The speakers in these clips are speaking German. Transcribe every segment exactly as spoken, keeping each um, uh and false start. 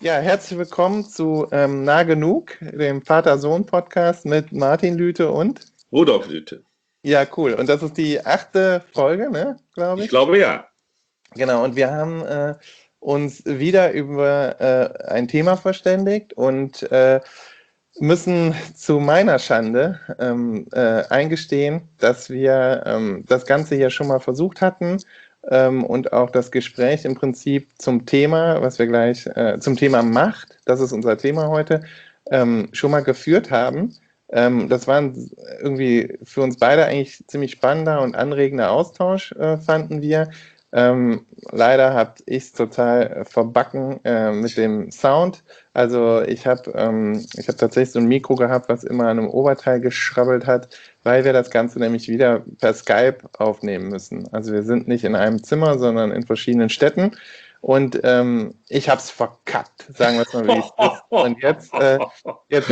Ja, herzlich willkommen zu ähm, Nah genug, dem Vater-Sohn-Podcast mit Martin Lüthe und Rudolf Lüthe. Ja, cool. Und das ist die achte Folge, ne, glaube ich. Ich glaube ja. Genau, und wir haben äh, uns wieder über äh, ein Thema verständigt und äh, müssen zu meiner Schande ähm, äh, eingestehen, dass wir ähm, das Ganze hier schon mal versucht hatten ähm, und auch das Gespräch im Prinzip zum Thema, was wir gleich, äh, zum Thema Macht, das ist unser Thema heute, ähm, schon mal geführt haben. Ähm, das war irgendwie für uns beide eigentlich ziemlich spannender und anregender Austausch, äh, fanden wir. Ähm, leider habe ich es total verbacken äh, mit dem Sound. Also ich habe ähm, ich hab tatsächlich so ein Mikro gehabt, was immer an einem Oberteil geschrabbelt hat, weil wir das Ganze nämlich wieder per Skype aufnehmen müssen. Also wir sind nicht in einem Zimmer, sondern in verschiedenen Städten. Und ähm, ich habe es verkackt, sagen wir es mal, wie es ist. Und jetzt, äh, jetzt,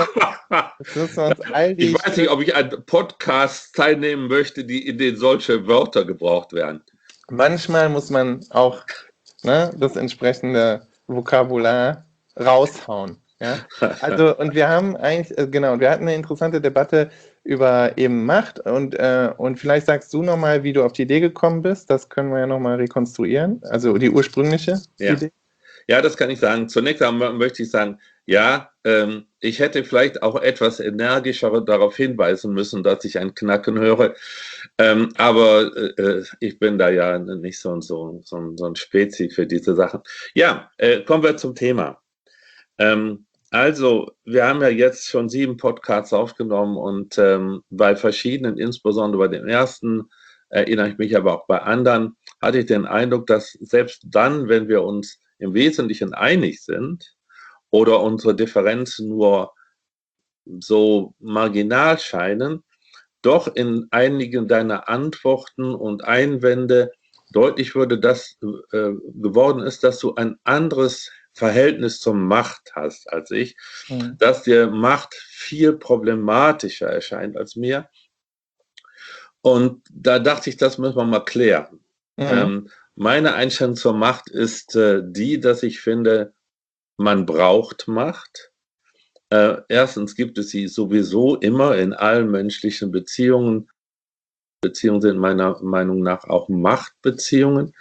jetzt müssen wir uns all die... Ich weiß nicht, ob ich an Podcasts teilnehmen möchte, die, in denen solche Wörter gebraucht werden. Manchmal muss man auch ne, das entsprechende Vokabular raushauen. Ja? Also, und wir haben eigentlich, äh, genau, wir hatten eine interessante Debatte über eben Macht und, äh, und vielleicht sagst du nochmal, wie du auf die Idee gekommen bist. Das können wir ja nochmal rekonstruieren. Also die ursprüngliche Ja. Idee. Ja, das kann ich sagen. Zunächst einmal möchte ich sagen, ja, ähm, ich hätte vielleicht auch etwas energischer darauf hinweisen müssen, dass ich ein Knacken höre. Ähm, aber äh, ich bin da ja nicht so, so, so, so ein Spezi für diese Sachen. Ja, äh, kommen wir zum Thema. Ähm, also, wir haben ja jetzt schon sieben Podcasts aufgenommen und ähm, bei verschiedenen, insbesondere bei dem ersten, erinnere ich mich aber auch bei anderen, hatte ich den Eindruck, dass selbst dann, wenn wir uns im Wesentlichen einig sind oder unsere Differenzen nur so marginal scheinen, doch in einigen deiner Antworten und Einwände deutlich würde, dass äh, geworden ist, dass du ein anderes Verhältnis zur Macht hast als ich, mhm. dass dir Macht viel problematischer erscheint als mir. Und da dachte ich, das müssen wir mal klären. Mhm. Ähm, meine Einstellung zur Macht ist äh, die, dass ich finde, man braucht Macht. Äh, erstens gibt es sie sowieso immer in allen menschlichen Beziehungen. Beziehungen sind meiner Meinung nach auch Machtbeziehungen.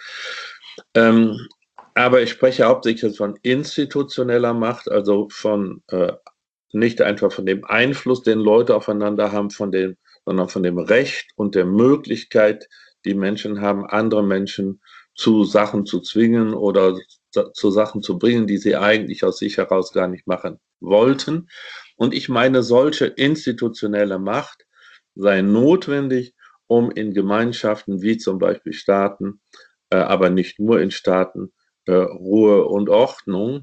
Ähm, aber ich spreche hauptsächlich von institutioneller Macht, also von äh, nicht einfach von dem Einfluss, den Leute aufeinander haben, von dem, sondern von dem Recht und der Möglichkeit, die Menschen haben, andere Menschen zu Sachen zu zwingen oder zu Sachen zu bringen, die sie eigentlich aus sich heraus gar nicht machen wollten. Und ich meine, solche institutionelle Macht sei notwendig, um in Gemeinschaften wie zum Beispiel Staaten, äh, aber nicht nur in Staaten, äh, Ruhe und Ordnung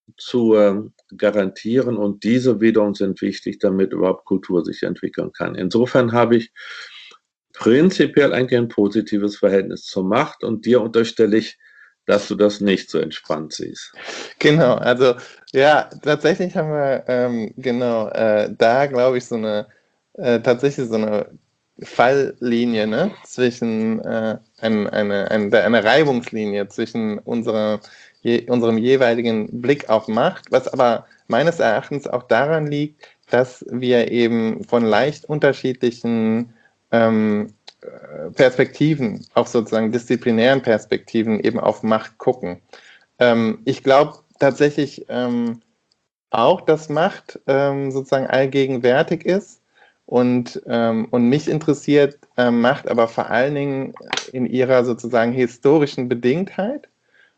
zu äh, garantieren. Und diese wiederum sind wichtig, damit überhaupt Kultur sich entwickeln kann. Insofern habe ich prinzipiell eigentlich ein positives Verhältnis zur Macht und dir unterstelle ich, dass du das nicht so entspannt siehst. Genau, also ja, tatsächlich haben wir ähm, genau äh, da, glaube ich, so eine äh, tatsächlich so eine Falllinie, ne, zwischen äh, ein, eine, eine, eine Reibungslinie zwischen unserer, je, unserem jeweiligen Blick auf Macht, was aber meines Erachtens auch daran liegt, dass wir eben von leicht unterschiedlichen ähm, Perspektiven, auch sozusagen disziplinären Perspektiven eben auf Macht gucken. Ähm, ich glaube tatsächlich ähm, auch, dass Macht ähm, sozusagen allgegenwärtig ist und, ähm, und mich interessiert äh, Macht aber vor allen Dingen in ihrer sozusagen historischen Bedingtheit.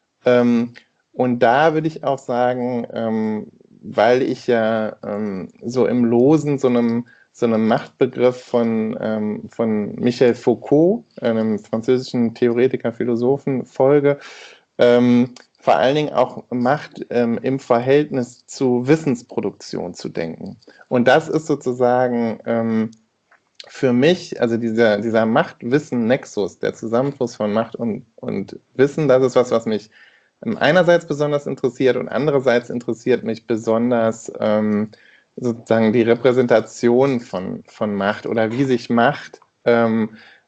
Ähm, und da würde ich auch sagen, ähm, weil ich ja ähm, so im Losen so einem, so einem Machtbegriff von, ähm, von Michel Foucault, einem französischen Theoretiker, Philosophen, folge, ähm, vor allen Dingen auch Macht ähm, im Verhältnis zu Wissensproduktion zu denken. Und das ist sozusagen ähm, für mich, also dieser, dieser Macht-Wissen-Nexus, der Zusammenfluss von Macht und, und Wissen, das ist was, was mich einerseits besonders interessiert und andererseits interessiert mich besonders ähm, sozusagen die Repräsentation von, von Macht oder wie sich Macht ähm,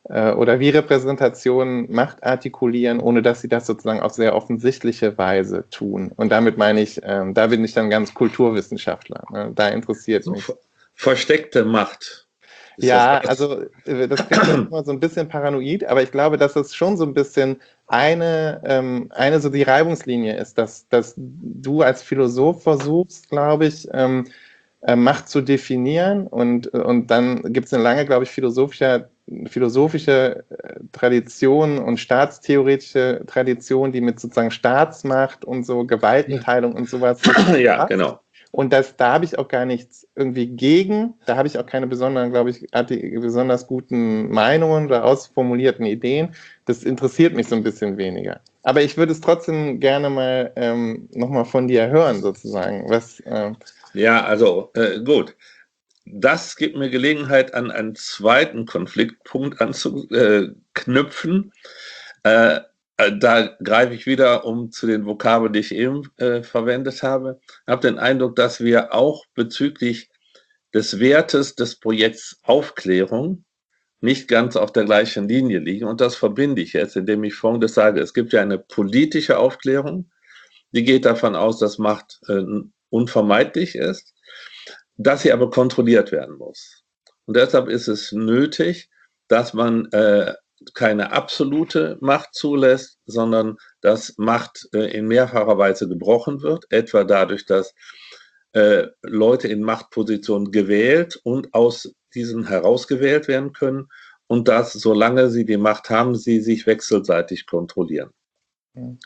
äh, oder wie Repräsentationen Macht artikulieren, ohne dass sie das sozusagen auf sehr offensichtliche Weise tun. Und damit meine ich, ähm, da bin ich dann ganz Kulturwissenschaftler. Ne? Da interessiert So mich. versteckte Macht. Ist das Ja, das? also äh, das klingt jetzt immer so ein bisschen paranoid, aber ich glaube, dass es schon so ein bisschen eine, ähm, eine so die Reibungslinie ist, dass, dass du als Philosoph versuchst, glaube ich, ähm, äh, Macht zu definieren und, und dann gibt es eine lange, glaube ich, philosophische, philosophische äh, Tradition und staatstheoretische Tradition, die mit sozusagen Staatsmacht und so Gewaltenteilung und sowas sich Ja, befasst. genau. Und das, da habe ich auch gar nichts irgendwie gegen. Da habe ich auch keine besonderen, glaube ich, besonders guten Meinungen oder ausformulierten Ideen. Das interessiert mich so ein bisschen weniger. Aber ich würde es trotzdem gerne mal ähm, nochmal von dir hören, sozusagen. Was, ähm Ja, also äh, gut. Das gibt mir Gelegenheit, an einen zweiten Konfliktpunkt anzuknüpfen. Äh, da greife ich wieder um zu den Vokabeln, die ich eben äh, verwendet habe. Ich habe den Eindruck, dass wir auch bezüglich des Wertes des Projekts Aufklärung nicht ganz auf der gleichen Linie liegen. Und das verbinde ich jetzt, indem ich Folgendes sage. Es gibt ja eine politische Aufklärung, die geht davon aus, dass Macht äh, unvermeidlich ist, dass sie aber kontrolliert werden muss. Und deshalb ist es nötig, dass man äh, keine absolute Macht zulässt, sondern dass Macht äh, in mehrfacher Weise gebrochen wird, etwa dadurch, dass äh, Leute in Machtpositionen gewählt und aus diesen herausgewählt werden können und dass, solange sie die Macht haben, sie sich wechselseitig kontrollieren. Mhm.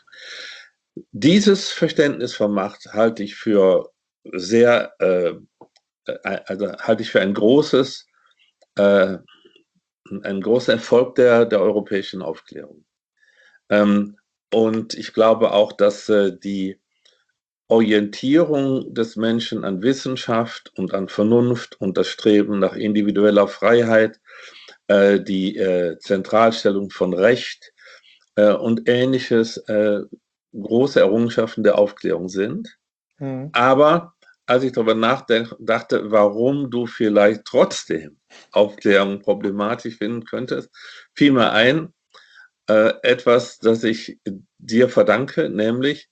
Dieses Verständnis von Macht halte ich für sehr, äh, also halte ich für ein großes, äh, ein großer Erfolg der, der europäischen Aufklärung. Ähm, und ich glaube auch, dass äh, die Orientierung des Menschen an Wissenschaft und an Vernunft und das Streben nach individueller Freiheit, äh, die äh, Zentralstellung von Recht äh, und Ähnliches äh, große Errungenschaften der Aufklärung sind. Mhm. Aber als ich darüber nachdachte, warum du vielleicht trotzdem Aufklärung problematisch finden könntest, fiel mir ein, äh, etwas, das ich dir verdanke, nämlich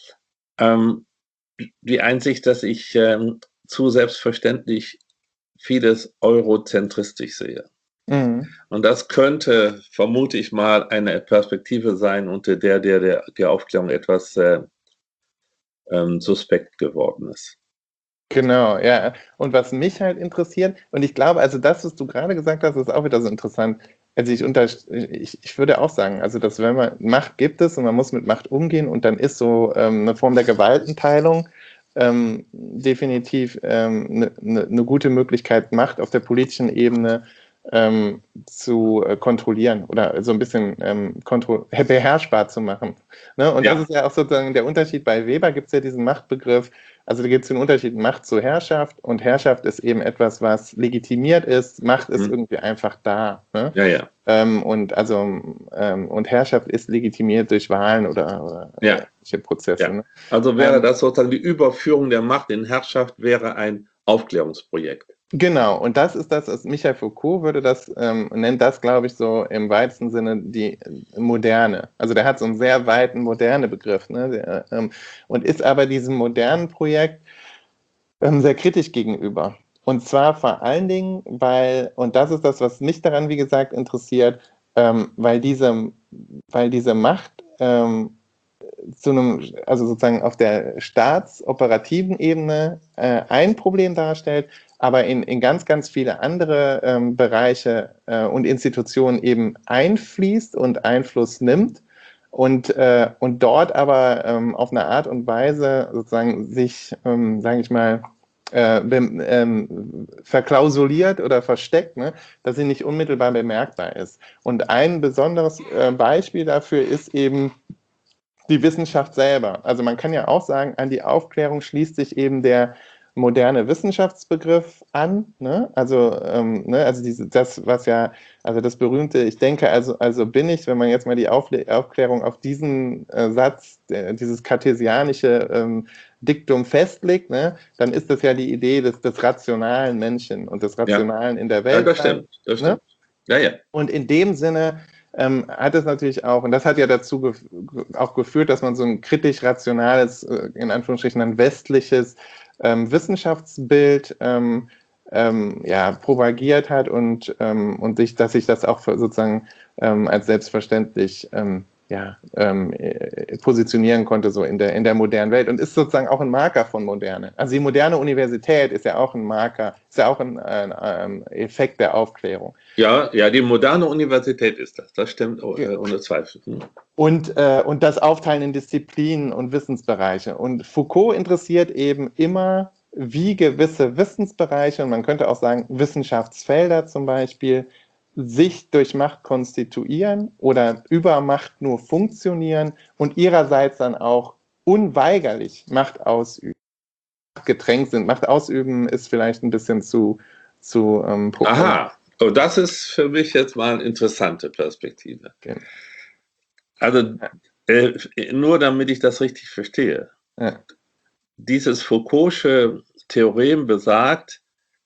ähm, die Einsicht, dass ich ähm, zu selbstverständlich vieles eurozentristisch sehe. Mhm. Und das könnte, vermute ich mal, eine Perspektive sein, unter der der, der, der Aufklärung etwas äh, ähm, suspekt geworden ist. Genau, ja. Und was mich halt interessiert, und ich glaube, also das, was du gerade gesagt hast, ist auch wieder so interessant. Also ich, unter, ich, ich würde auch sagen, also dass wenn man Macht gibt es und man muss mit Macht umgehen und dann ist so ähm, eine Form der Gewaltenteilung ähm, definitiv eine ähm, ne, ne, ne gute Möglichkeit, Macht auf der politischen Ebene ähm, zu äh, kontrollieren oder so ein bisschen ähm, beherrschbar zu machen. Ne? Und ja. Das ist ja auch sozusagen der Unterschied. Bei Weber gibt es ja diesen Machtbegriff. Also da gibt es den Unterschied Macht zu Herrschaft und Herrschaft ist eben etwas, was legitimiert ist. Macht ist hm. irgendwie einfach da. Ne? Ja, ja. Ähm, und also ähm, und Herrschaft ist legitimiert durch Wahlen oder, oder ja. solche Prozesse. Ja. Ne? Also wäre ähm, das sozusagen die Überführung der Macht in Herrschaft wäre ein Aufklärungsprojekt. Genau, und das ist das, was Michel Foucault würde das, ähm, nennt das, glaube ich, so im weitesten Sinne die Moderne. Also der hat so einen sehr weiten moderne Begriff, ne? Der, ähm, und ist aber diesem modernen Projekt ähm, sehr kritisch gegenüber. Und zwar vor allen Dingen, weil, und das ist das, was mich daran, wie gesagt, interessiert, ähm, weil, diese, weil diese Macht ähm, zu einem, also sozusagen auf der staatsoperativen Ebene äh, ein Problem darstellt, aber in, in ganz, ganz viele andere ähm, Bereiche äh, und Institutionen eben einfließt und Einfluss nimmt und, äh, und dort aber ähm, auf eine Art und Weise sozusagen sich, ähm, sage ich mal, äh, ähm, verklausuliert oder versteckt, ne, dass sie nicht unmittelbar bemerkbar ist. Und ein besonderes äh, Beispiel dafür ist eben die Wissenschaft selber. Also man kann ja auch sagen, an die Aufklärung schließt sich eben der moderne Wissenschaftsbegriff an, ne? Also, ähm, ne? Also diese, das, was ja, also das berühmte, ich denke, also, also bin ich, wenn man jetzt mal die Aufklärung auf diesen äh, Satz, äh, dieses kartesianische ähm, Diktum festlegt, ne? Dann ist das ja die Idee des, des rationalen Menschen und des Rationalen ja. in der Welt. Ja, das stimmt, das stimmt. Ne? Ja, ja. Und in dem Sinne ähm, hat es natürlich auch, und das hat ja dazu gef auch geführt, dass man so ein kritisch-rationales, äh, in Anführungsstrichen ein westliches ähm, Wissenschaftsbild ähm, ähm, ja, propagiert hat und, ähm, und sich, dass sich das auch sozusagen ähm, als selbstverständlich ähm, ja, ähm, positionieren konnte, so in der, in der modernen Welt, und ist sozusagen auch ein Marker von Moderne. Also die moderne Universität ist ja auch ein Marker, ist ja auch ein, ein, ein Effekt der Aufklärung. Ja, ja, die moderne Universität ist das, das stimmt äh, ohne Zweifel. Hm. Und, äh, und das Aufteilen in Disziplinen und Wissensbereiche. Und Foucault interessiert eben immer, wie gewisse Wissensbereiche, und man könnte auch sagen Wissenschaftsfelder zum Beispiel, sich durch Macht konstituieren oder über Macht nur funktionieren und ihrerseits dann auch unweigerlich Macht ausüben, gedrängt sind. Macht ausüben ist vielleicht ein bisschen zu, zu ähm, Aha, oh, das ist für mich jetzt mal eine interessante Perspektive. Okay. Also äh, nur damit ich das richtig verstehe. Ja. Dieses Foucault'sche Theorem besagt,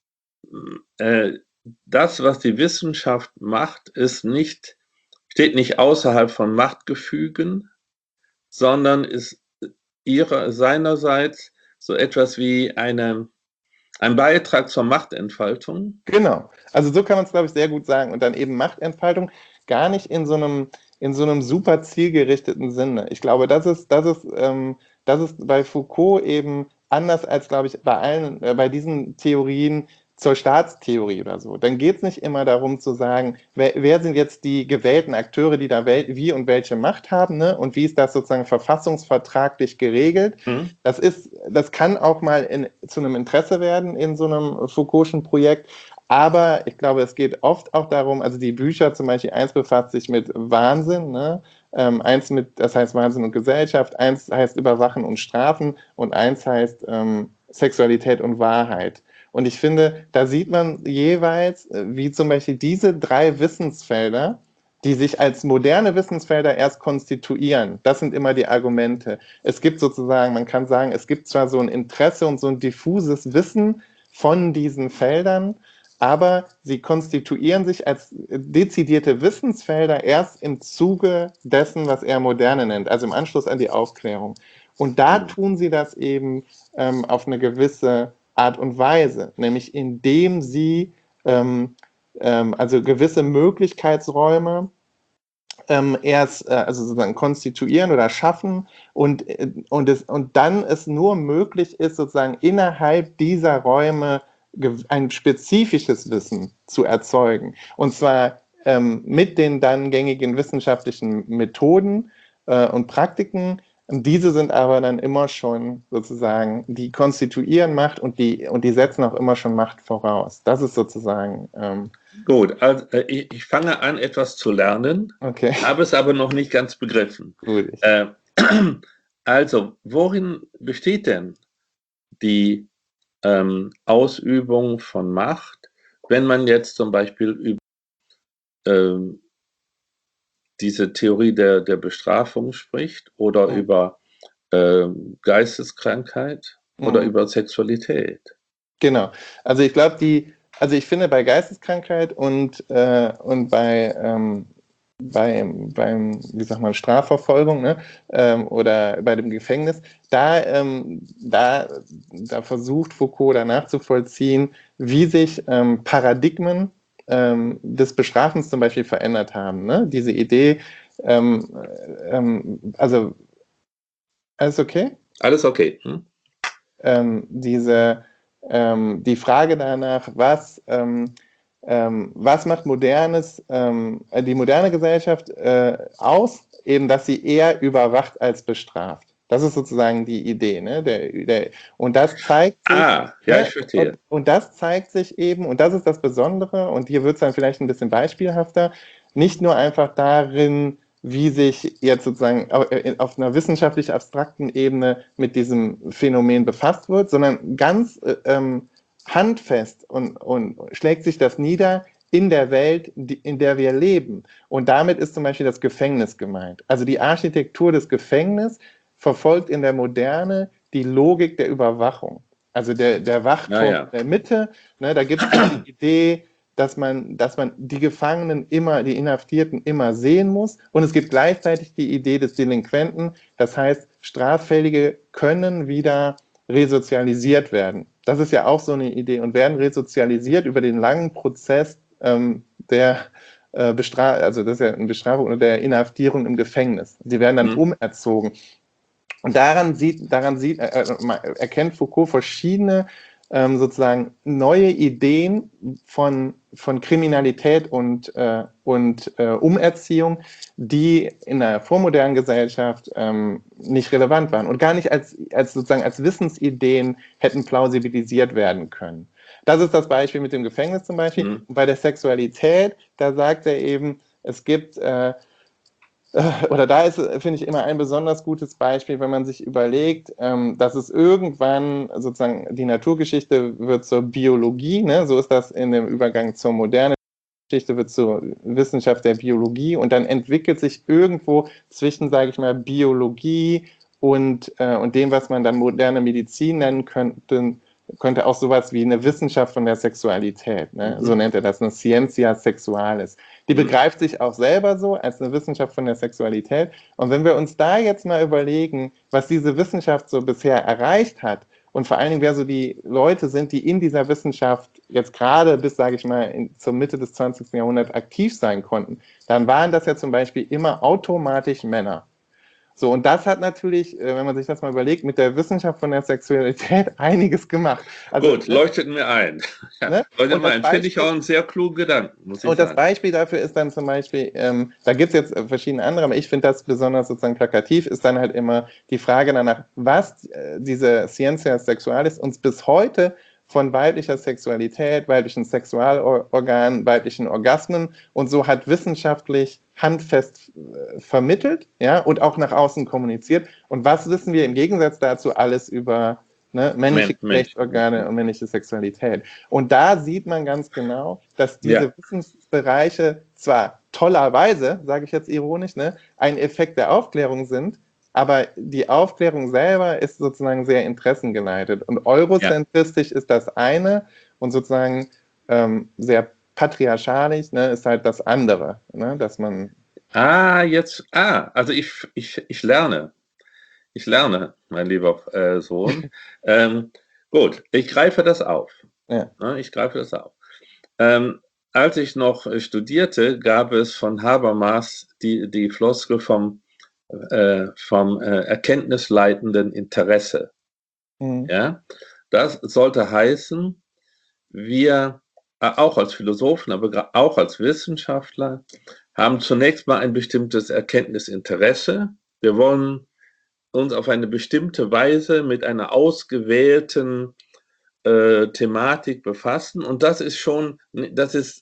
äh, das, was die Wissenschaft macht, ist nicht, steht nicht außerhalb von Machtgefügen, sondern ist ihrer, seinerseits so etwas wie eine, ein Beitrag zur Machtentfaltung. Genau. Also so kann man es, glaube ich, sehr gut sagen. Und dann eben Machtentfaltung gar nicht in so einem, in so einem super zielgerichteten Sinne. Ich glaube, das ist, das ist, ähm, das ist bei Foucault eben anders als, glaube ich, bei allen, äh, bei diesen Theorien zur Staatstheorie oder so. Dann geht es nicht immer darum zu sagen, wer, wer sind jetzt die gewählten Akteure, die da wie und welche Macht haben, ne? Und wie ist das sozusagen verfassungsvertraglich geregelt. Hm. Das ist, das kann auch mal in, zu einem Interesse werden in so einem Foucault'schen Projekt. Aber ich glaube, es geht oft auch darum, also die Bücher zum Beispiel, eins befasst sich mit Wahnsinn, ne? Ähm, eins mit, das heißt Wahnsinn und Gesellschaft, eins heißt Überwachen und Strafen und eins heißt ähm, Sexualität und Wahrheit. Und ich finde, da sieht man jeweils, wie zum Beispiel diese drei Wissensfelder, die sich als moderne Wissensfelder erst konstituieren. Das sind immer die Argumente. Es gibt sozusagen, man kann sagen, es gibt zwar so ein Interesse und so ein diffuses Wissen von diesen Feldern, aber sie konstituieren sich als dezidierte Wissensfelder erst im Zuge dessen, was er Moderne nennt, also im Anschluss an die Aufklärung. Und da tun sie das eben ähm, auf eine gewisse Art und Weise, nämlich indem sie ähm, ähm, also gewisse Möglichkeitsräume ähm, erst äh, also sozusagen konstituieren oder schaffen und, und, es, und dann es nur möglich ist, sozusagen innerhalb dieser Räume ein spezifisches Wissen zu erzeugen. Und zwar ähm, mit den dann gängigen wissenschaftlichen Methoden äh, und Praktiken. Diese sind aber dann immer schon sozusagen, die konstituieren Macht und die, und die setzen auch immer schon Macht voraus. Das ist sozusagen. Ähm, Gut, also ich, ich fange an, etwas zu lernen, okay. habe es aber noch nicht ganz begriffen. Gut. Äh, also, worin besteht denn die ähm, Ausübung von Macht, wenn man jetzt zum Beispiel über ähm, diese Theorie der, der Bestrafung spricht oder Ja. über äh, Geisteskrankheit oder Mhm. über Sexualität? Genau. Also ich glaube, die, also ich finde bei Geisteskrankheit und, äh, und bei, ähm, bei, beim, wie sagt man, Strafverfolgung, ne, ähm, oder bei dem Gefängnis, da, ähm, da, da versucht Foucault danach nachzuvollziehen, wie sich ähm, Paradigmen ähm, des Bestrafens zum Beispiel verändert haben. Ne? Diese Idee, ähm, ähm, also, alles okay? Alles okay. Hm? Ähm, diese, ähm, die Frage danach, was, ähm, ähm, was macht modernes, ähm, die moderne Gesellschaft äh, aus, eben, dass sie eher überwacht als bestraft. Das ist sozusagen die Idee. Ne? Der, der, und das zeigt sich. Ah, ja, Ne? ich verstehe. Und, und das zeigt sich eben, und das ist das Besondere, und hier wird es dann vielleicht ein bisschen beispielhafter, nicht nur einfach darin, wie sich jetzt sozusagen auf einer wissenschaftlich abstrakten Ebene mit diesem Phänomen befasst wird, sondern ganz ähm, handfest und, und schlägt sich das nieder in der Welt, in der wir leben. Und damit ist zum Beispiel das Gefängnis gemeint. Also die Architektur des Gefängnisses verfolgt in der Moderne die Logik der Überwachung. Also der, der Wachturm Ja, ja. in der Mitte, ne, da gibt es die Idee, dass man, dass man die Gefangenen immer, die Inhaftierten immer sehen muss. Und es gibt gleichzeitig die Idee des Delinquenten. Das heißt, Straffällige können wieder resozialisiert werden. Das ist ja auch so eine Idee und werden resozialisiert über den langen Prozess ähm, der äh, Bestrafung, also das ist ja eine Bestrafung oder der Inhaftierung im Gefängnis. Sie werden dann mhm. umerzogen. Und daran sieht, daran sieht, äh, erkennt Foucault verschiedene ähm, sozusagen neue Ideen von, von Kriminalität und, äh, und äh, Umerziehung, die in der vormodernen Gesellschaft ähm, nicht relevant waren und gar nicht als, als sozusagen als Wissensideen hätten plausibilisiert werden können. Das ist das Beispiel mit dem Gefängnis zum Beispiel. Mhm. Und bei der Sexualität, da sagt er eben, es gibt äh, oder da ist, finde ich, immer ein besonders gutes Beispiel, wenn man sich überlegt, ähm, dass es irgendwann sozusagen die Naturgeschichte wird zur Biologie, ne? So ist das in dem Übergang zur Moderne. Geschichte wird zur Wissenschaft der Biologie und dann entwickelt sich irgendwo zwischen, sage ich mal, Biologie und, äh, und dem, was man dann moderne Medizin nennen könnte, könnte auch sowas wie eine Wissenschaft von der Sexualität, ne? Mhm. So nennt er das, eine Scientia Sexualis. Die mhm. begreift sich auch selber so als eine Wissenschaft von der Sexualität. Und wenn wir uns da jetzt mal überlegen, was diese Wissenschaft so bisher erreicht hat und vor allen Dingen, wer so die Leute sind, die in dieser Wissenschaft jetzt gerade bis, sage ich mal, in, zur Mitte des zwanzigsten Jahrhunderts aktiv sein konnten, dann waren das ja zum Beispiel immer automatisch Männer. So, und das hat natürlich, wenn man sich das mal überlegt, mit der Wissenschaft von der Sexualität einiges gemacht. Also, Gut, leuchtet mir ein. Ja, ne? Leuchtet mir ein. Finde ich auch einen sehr klugen Gedanken, muss ich und sagen. Das Beispiel dafür ist dann zum Beispiel, ähm, da gibt es jetzt verschiedene andere, aber ich finde das besonders sozusagen plakativ, ist dann halt immer die Frage danach, was äh, diese Scientia Sexualis uns bis heute von weiblicher Sexualität, weiblichen Sexualorganen, weiblichen Orgasmen und so hat wissenschaftlich handfest äh, vermittelt, ja, und auch nach außen kommuniziert. Und was wissen wir im Gegensatz dazu alles über ne, männliche Geschlechtsorgane und männliche Sexualität? Und da sieht man ganz genau, dass diese ja. Wissensbereiche zwar tollerweise, sage ich jetzt ironisch, ne, ein Effekt der Aufklärung sind, aber die Aufklärung selber ist sozusagen sehr interessengeleitet. Und eurozentristisch ja. ist das eine und sozusagen ähm, sehr patriarchalisch, ne, ist halt das andere, ne, dass man... Ah, jetzt, ah, also ich, ich, ich lerne. Ich lerne, mein lieber äh, Sohn. ähm, gut, ich greife das auf. Ja. Ja, ich greife das auf. Ähm, als ich noch studierte, gab es von Habermas die, die Floskel vom Äh, vom äh, erkenntnisleitenden Interesse. Mhm. Ja? Das sollte heißen, wir äh, auch als Philosophen, aber auch als Wissenschaftler haben zunächst mal ein bestimmtes Erkenntnisinteresse. Wir wollen uns auf eine bestimmte Weise mit einer ausgewählten äh, Thematik befassen und das ist schon, das ist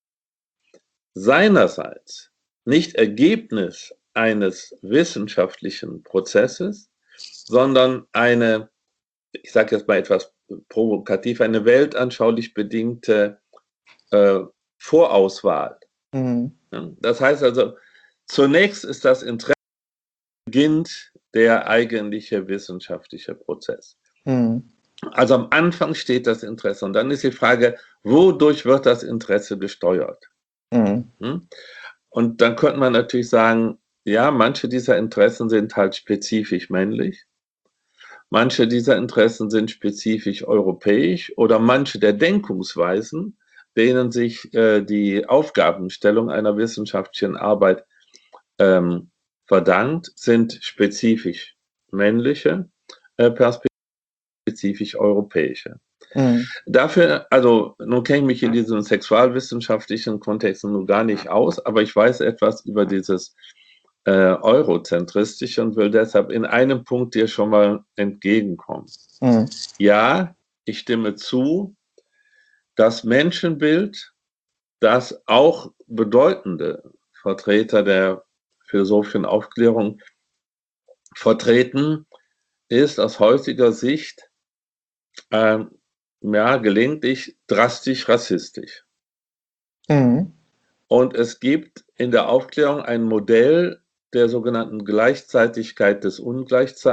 seinerseits nicht Ergebnis eines wissenschaftlichen Prozesses, sondern eine, ich sage jetzt mal etwas provokativ, eine weltanschaulich bedingte äh, Vorauswahl. Mhm. Das heißt also, zunächst ist das Interesse, beginnt der eigentliche wissenschaftliche Prozess. Mhm. Also am Anfang steht das Interesse und dann ist die Frage, wodurch wird das Interesse gesteuert? Mhm. Und dann könnte man natürlich sagen, ja, manche dieser Interessen sind halt spezifisch männlich, manche dieser Interessen sind spezifisch europäisch oder manche der Denkungsweisen, denen sich äh, die Aufgabenstellung einer wissenschaftlichen Arbeit ähm, verdankt, sind spezifisch männliche äh, Perspektiven, spezifisch europäische. Mhm. Dafür, also nun kenne ich mich in diesem sexualwissenschaftlichen Kontext nun gar nicht aus, aber ich weiß etwas über dieses äh, Eurozentristische und will deshalb in einem Punkt dir schon mal entgegenkommen. Mhm. Ja, ich stimme zu, das Menschenbild, das auch bedeutende Vertreter der philosophischen Aufklärung vertreten, ist aus heutiger Sicht ähm, ja, gelegentlich drastisch rassistisch. Mhm. Und es gibt in der Aufklärung ein Modell der sogenannten Gleichzeitigkeit des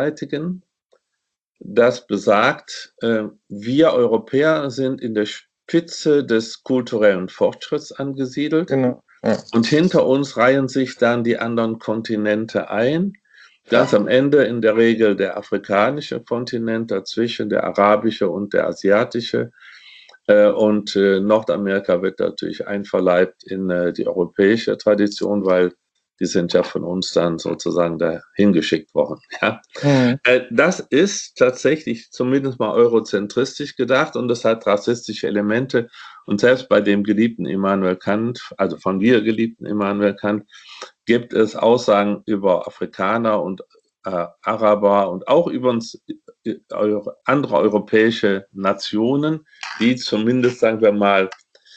Ungleichzeitigen, das besagt, äh, wir Europäer sind in der Spitze des kulturellen Fortschritts angesiedelt. Genau. Ja. Und hinter uns reihen sich dann die anderen Kontinente ein. Ganz am Ende in der Regel der afrikanische Kontinent, dazwischen der arabische und der asiatische. Und Nordamerika wird natürlich einverleibt in die europäische Tradition, weil die sind ja von uns dann sozusagen dahin geschickt worden. Ja. Mhm. Das ist tatsächlich zumindest mal eurozentristisch gedacht und es hat rassistische Elemente. Und selbst bei dem geliebten Immanuel Kant, also von mir geliebten Immanuel Kant, gibt es Aussagen über Afrikaner und äh, Araber und auch über uns, äh, andere europäische Nationen, die zumindest, sagen wir mal,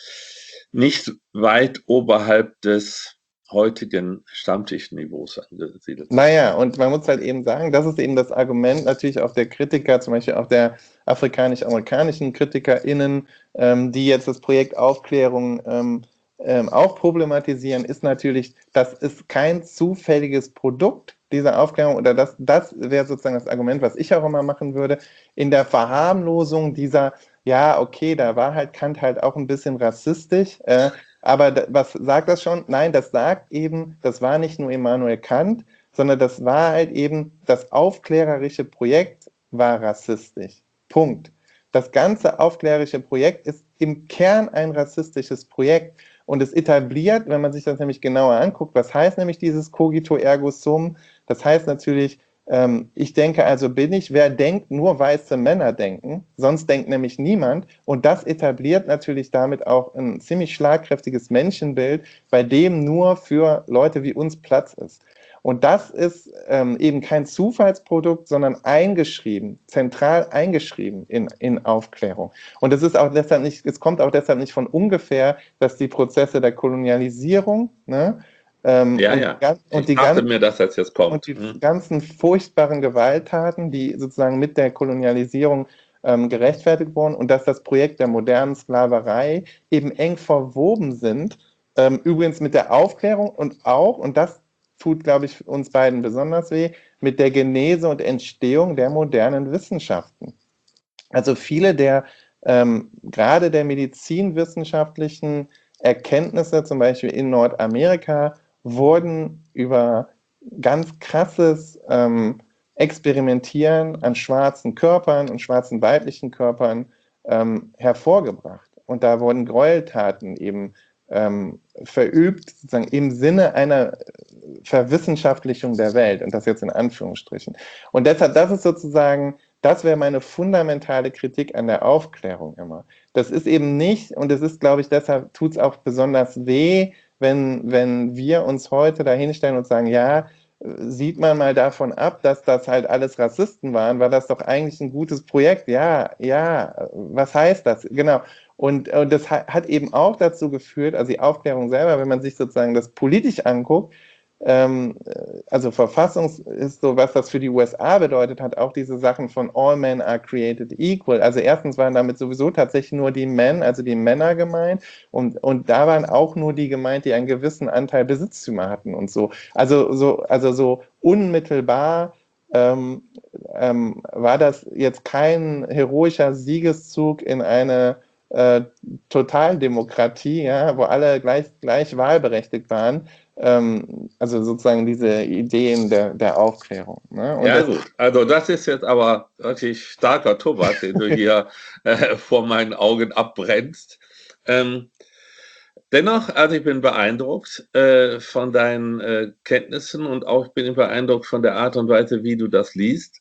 nicht weit oberhalb des heutigen Stammtischniveaus angesiedelt. Naja, und man muss halt eben sagen, das ist eben das Argument natürlich auch der Kritiker, zum Beispiel auch der afrikanisch-amerikanischen KritikerInnen, ähm, die jetzt das Projekt Aufklärung ähm, ähm, auch problematisieren, ist natürlich, das ist kein zufälliges Produkt dieser Aufklärung, oder das, das wäre sozusagen das Argument, was ich auch immer machen würde, in der Verharmlosung dieser, ja, okay, da war halt Kant halt auch ein bisschen rassistisch, äh, aber da, was sagt das schon? Nein, das sagt eben, das war nicht nur Immanuel Kant, sondern das war halt eben, das aufklärerische Projekt war rassistisch. Punkt. Das ganze aufklärerische Projekt ist im Kern ein rassistisches Projekt und es etabliert, wenn man sich das nämlich genauer anguckt, was heißt nämlich dieses Cogito ergo sum? Das heißt natürlich, ähm, ich denke, also bin ich, wer denkt, nur weiße Männer denken, sonst denkt nämlich niemand, und das etabliert natürlich damit auch ein ziemlich schlagkräftiges Menschenbild, bei dem nur für Leute wie uns Platz ist. Und das ist ähm, eben kein Zufallsprodukt, sondern eingeschrieben, zentral eingeschrieben in, in Aufklärung. Und es ist auch deshalb nicht, es kommt auch deshalb nicht von ungefähr, dass die Prozesse der Kolonialisierung, ne, ähm, ja, und, ja. Die, und ich die dachte ganzen, mir, dass das jetzt kommt. und die hm. ganzen furchtbaren Gewalttaten, die sozusagen mit der Kolonialisierung ähm, gerechtfertigt wurden, und dass das Projekt der modernen Sklaverei eben eng verwoben sind, ähm, übrigens mit der Aufklärung und auch, und das tut, glaube ich, uns beiden besonders weh, mit der Genese und Entstehung der modernen Wissenschaften. Also viele der, ähm, gerade der medizinwissenschaftlichen Erkenntnisse, zum Beispiel in Nordamerika, wurden über ganz krasses ähm, Experimentieren an schwarzen Körpern und schwarzen weiblichen Körpern ähm, hervorgebracht. Und da wurden Gräueltaten eben ähm, verübt, sozusagen im Sinne einer Verwissenschaftlichung der Welt, und das jetzt in Anführungsstrichen. Und deshalb, das ist sozusagen, das wäre meine fundamentale Kritik an der Aufklärung immer. Das ist eben nicht, und es ist, glaube ich, deshalb tut es auch besonders weh, wenn, wenn wir uns heute dahinstellen und sagen, ja, sieht man mal davon ab, dass das halt alles Rassisten waren, war das doch eigentlich ein gutes Projekt. Ja, ja, was heißt das? Genau. Und, und das hat eben auch dazu geführt, also die Aufklärung selber, wenn man sich sozusagen das politisch anguckt, ähm, also Verfassungs ist so, was das für die U S A bedeutet hat, auch diese Sachen von All Men are created equal. Also erstens waren damit sowieso tatsächlich nur die Men, also die Männer gemeint, und, und da waren auch nur die gemeint, die einen gewissen Anteil Besitztümer hatten und so. Also so, also so unmittelbar ähm, ähm, war das jetzt kein heroischer Siegeszug in eine äh, Totaldemokratie, ja, wo alle gleich, gleich wahlberechtigt waren. Ähm, also sozusagen diese Ideen der, der Aufklärung. Ne? Und ja das, gut, also das ist jetzt aber wirklich starker Tobak, den du hier äh, vor meinen Augen abbrennst. Ähm, dennoch, also ich bin beeindruckt äh, von deinen äh, Kenntnissen und auch bin ich beeindruckt von der Art und Weise, wie du das liest.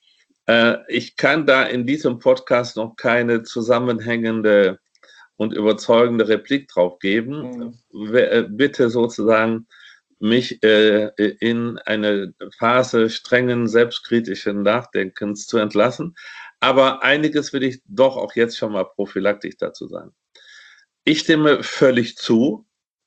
Äh, ich kann da in diesem Podcast noch keine zusammenhängende und überzeugende Replik drauf geben. Mhm. Bitte sozusagen mich äh, in eine Phase strengen, selbstkritischen Nachdenkens zu entlassen. Aber einiges will ich doch auch jetzt schon mal prophylaktisch dazu sagen. Ich stimme völlig zu,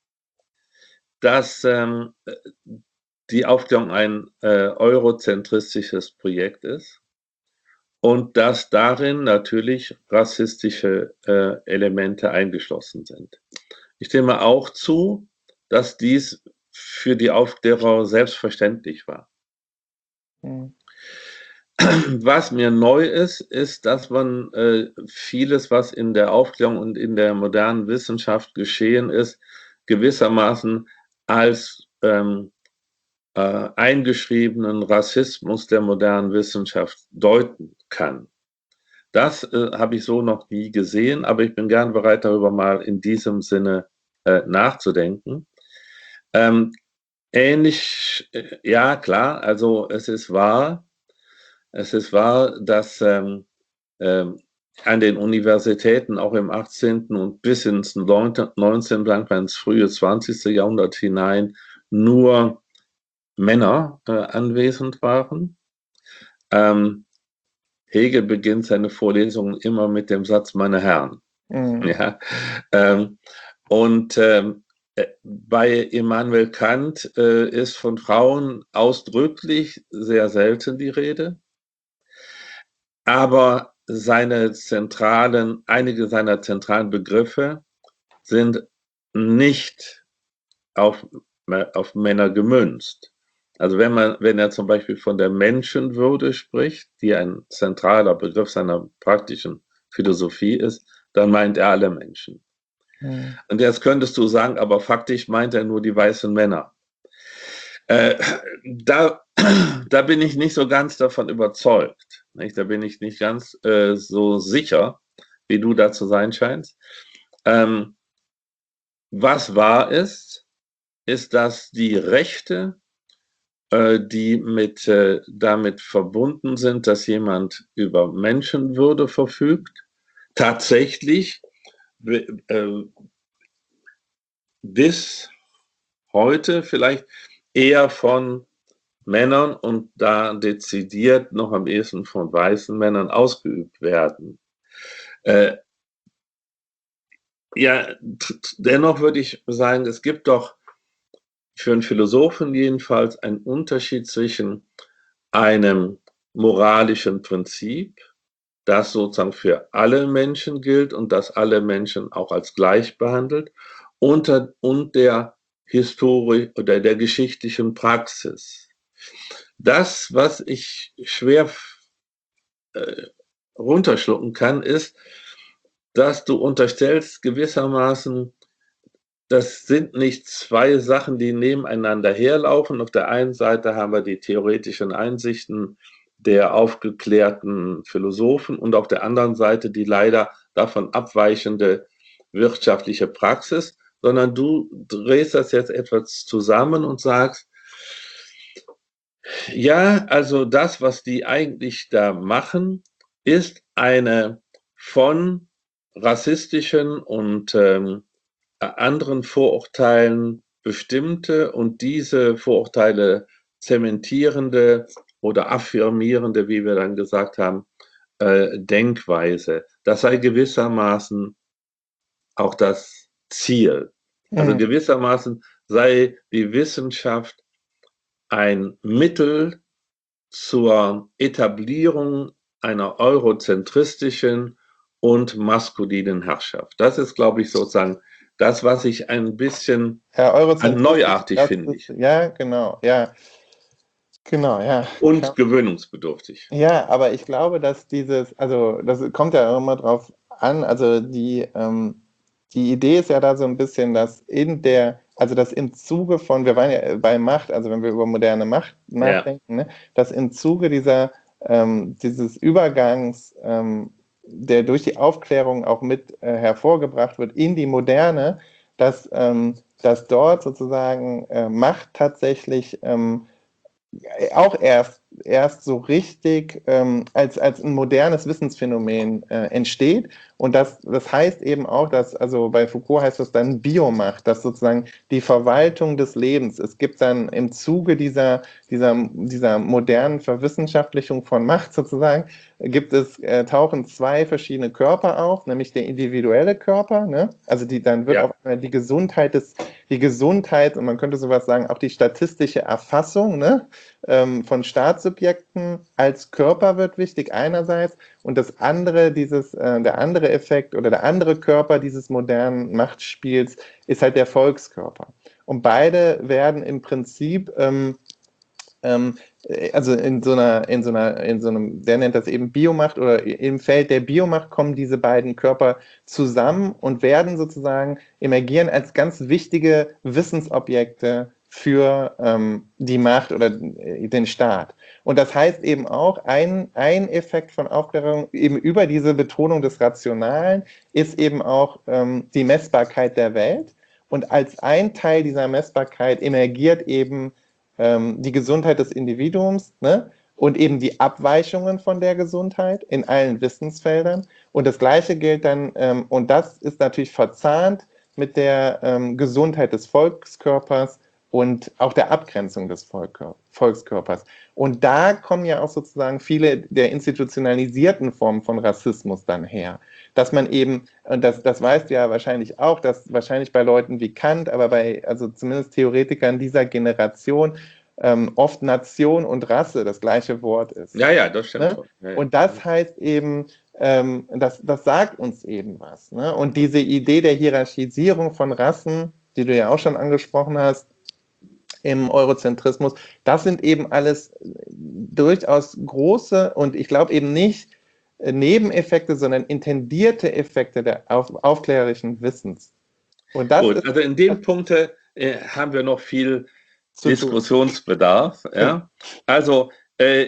dass ähm, die Aufklärung ein äh, eurozentristisches Projekt ist und dass darin natürlich rassistische äh, Elemente eingeschlossen sind. Ich stimme auch zu, dass dies für die Aufklärer selbstverständlich war. Mhm. Was mir neu ist, ist, dass man äh, vieles, was in der Aufklärung und in der modernen Wissenschaft geschehen ist, gewissermaßen als ähm, äh, eingeschriebenen Rassismus der modernen Wissenschaft deuten kann. Das äh, habe ich so noch nie gesehen, aber ich bin gern bereit, darüber mal in diesem Sinne äh, nachzudenken. Ähm, ähnlich, äh, ja klar, also es ist wahr, es ist wahr, dass ähm, ähm, an den Universitäten auch im achtzehnten und bis ins neunzehnten, ins frühe zwanzigste Jahrhundert hinein nur Männer äh, anwesend waren. Ähm, Hegel beginnt seine Vorlesungen immer mit dem Satz, meine Herren. Mhm. Ja, ähm, und ähm, bei Immanuel Kant äh, ist von Frauen ausdrücklich sehr selten die Rede, aber seine zentralen, einige seiner zentralen Begriffe sind nicht auf, auf Männer gemünzt. Also wenn man, wenn er zum Beispiel von der Menschenwürde spricht, die ein zentraler Begriff seiner praktischen Philosophie ist, dann meint er alle Menschen. Mhm. Und jetzt könntest du sagen, aber faktisch meint er nur die weißen Männer. Äh, da, da bin ich nicht so ganz davon überzeugt. Nicht? Da bin ich nicht ganz äh, so sicher, wie du da zu sein scheinst. Ähm, was wahr ist, ist, dass die Rechte, äh, die mit, äh, damit verbunden sind, dass jemand über Menschenwürde verfügt, tatsächlich äh, bis heute vielleicht eher von Männern und da dezidiert noch am ehesten von weißen Männern ausgeübt werden. Äh, ja, dennoch würde ich sagen, es gibt doch für einen Philosophen jedenfalls einen Unterschied zwischen einem moralischen Prinzip, das sozusagen für alle Menschen gilt und das alle Menschen auch als gleich behandelt, und, und der Historie oder der geschichtlichen Praxis. Das, was ich schwer äh, runterschlucken kann, ist, dass du unterstellst gewissermaßen, das sind nicht zwei Sachen, die nebeneinander herlaufen. Auf der einen Seite haben wir die theoretischen Einsichten der aufgeklärten Philosophen und auf der anderen Seite die leider davon abweichende wirtschaftliche Praxis, sondern du drehst das jetzt etwas zusammen und sagst, ja, also das, was die eigentlich da machen, ist eine von rassistischen und ähm, anderen Vorurteilen bestimmte und diese Vorurteile zementierende oder affirmierende, wie wir dann gesagt haben, äh, Denkweise. Das sei gewissermaßen auch das Ziel. Also mhm. gewissermaßen sei die Wissenschaft ein Mittel zur Etablierung einer eurozentristischen und maskulinen Herrschaft. Das ist, glaube ich, sozusagen das, was ich ein bisschen ja, neuartig finde. Ich. Ja, genau, ja. Genau, ja. Und ja. gewöhnungsbedürftig. Ja, aber ich glaube, dass dieses, also das kommt ja auch immer drauf an, also die, ähm, die Idee ist ja da so ein bisschen, dass in der, also dass im Zuge von, wir waren ja bei Macht, also wenn wir über moderne Macht nachdenken, ja. ne, dass im Zuge dieser, ähm, dieses Übergangs, ähm, der durch die Aufklärung auch mit äh, hervorgebracht wird in die Moderne, dass, ähm, dass dort sozusagen äh, Macht tatsächlich ähm, auch erst, erst so richtig ähm, als, als ein modernes Wissensphänomen äh, entsteht. Und das, das heißt eben auch, dass, also bei Foucault heißt das dann Biomacht, dass sozusagen die Verwaltung des Lebens, es gibt dann im Zuge dieser, dieser, dieser modernen Verwissenschaftlichung von Macht sozusagen, gibt es, äh, tauchen zwei verschiedene Körper auf, nämlich der individuelle Körper, ne? Also die, dann wird ja. auch die Gesundheit des, die Gesundheit, und man könnte sowas sagen, auch die statistische Erfassung, ne? ähm, von Staatssubjekten als Körper wird wichtig einerseits, und das andere, dieses, äh, der andere Effekt oder der andere Körper dieses modernen Machtspiels ist halt der Volkskörper. Und beide werden im Prinzip ähm, ähm, also in so einer, in so einer, in so einem, der nennt das eben Biomacht, oder im Feld der Biomacht kommen diese beiden Körper zusammen und werden sozusagen, emergieren als ganz wichtige Wissensobjekte für ähm, die Macht oder den Staat. Und das heißt eben auch, ein, ein Effekt von Aufklärung eben über diese Betonung des Rationalen ist eben auch ähm, die Messbarkeit der Welt. Und als ein Teil dieser Messbarkeit emergiert eben ähm, die Gesundheit des Individuums, ne? Und eben die Abweichungen von der Gesundheit in allen Wissensfeldern. Und das Gleiche gilt dann, ähm, und das ist natürlich verzahnt mit der ähm, Gesundheit des Volkskörpers und auch der Abgrenzung des Volk Volkskörpers. Und da kommen ja auch sozusagen viele der institutionalisierten Formen von Rassismus dann her. Dass man eben, und das, das weißt du ja wahrscheinlich auch, dass wahrscheinlich bei Leuten wie Kant, aber bei, also zumindest Theoretikern dieser Generation, ähm, oft Nation und Rasse das gleiche Wort ist. Ja, ja, das stimmt Ne? schon. Ja, ja. Und das heißt eben, ähm, das, das sagt uns eben was. Ne? Und diese Idee der Hierarchisierung von Rassen, die du ja auch schon angesprochen hast, im Eurozentrismus, das sind eben alles durchaus große und ich glaube eben nicht Nebeneffekte, sondern intendierte Effekte der auf, aufklärerischen Wissens. Und das Gut, ist, also in dem Punkt äh, haben wir noch viel Diskussionsbedarf. Ja? Also äh,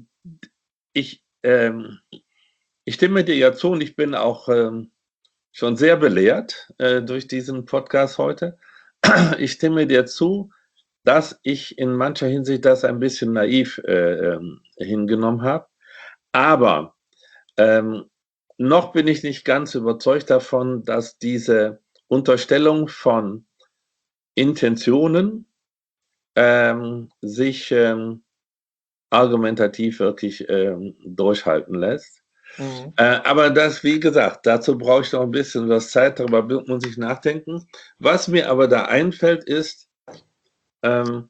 ich, ähm, ich stimme dir ja zu und ich bin auch ähm, schon sehr belehrt äh, durch diesen Podcast heute. Ich stimme dir zu, dass ich in mancher Hinsicht das ein bisschen naiv äh, hingenommen habe. Aber ähm, noch bin ich nicht ganz überzeugt davon, dass diese Unterstellung von Intentionen ähm, sich ähm, argumentativ wirklich ähm, durchhalten lässt. Mhm. Äh, aber das, wie gesagt, dazu brauche ich noch ein bisschen was Zeit, darüber muss ich nachdenken. Was mir aber da einfällt, ist, ähm,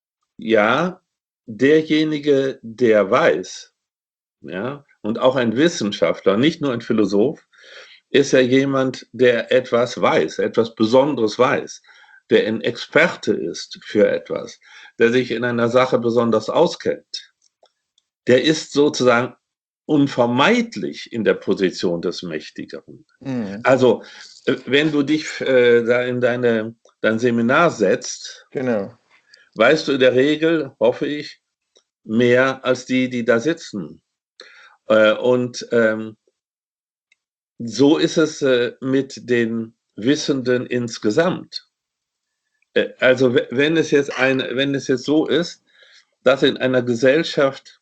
ja, derjenige, der weiß, ja, und auch ein Wissenschaftler, nicht nur ein Philosoph, ist ja jemand, der etwas weiß, etwas Besonderes weiß, der ein Experte ist für etwas, der sich in einer Sache besonders auskennt. Der ist sozusagen unvermeidlich in der Position des Mächtigeren. Mhm. Also, wenn du dich äh, da in deine, dein Seminar setzt, genau, weißt du in der Regel, hoffe ich, mehr als die, die da sitzen. Äh, und ähm, so ist es äh, mit den Wissenden insgesamt. Äh, also wenn es jetzt ein, wenn es jetzt so ist, dass in einer Gesellschaft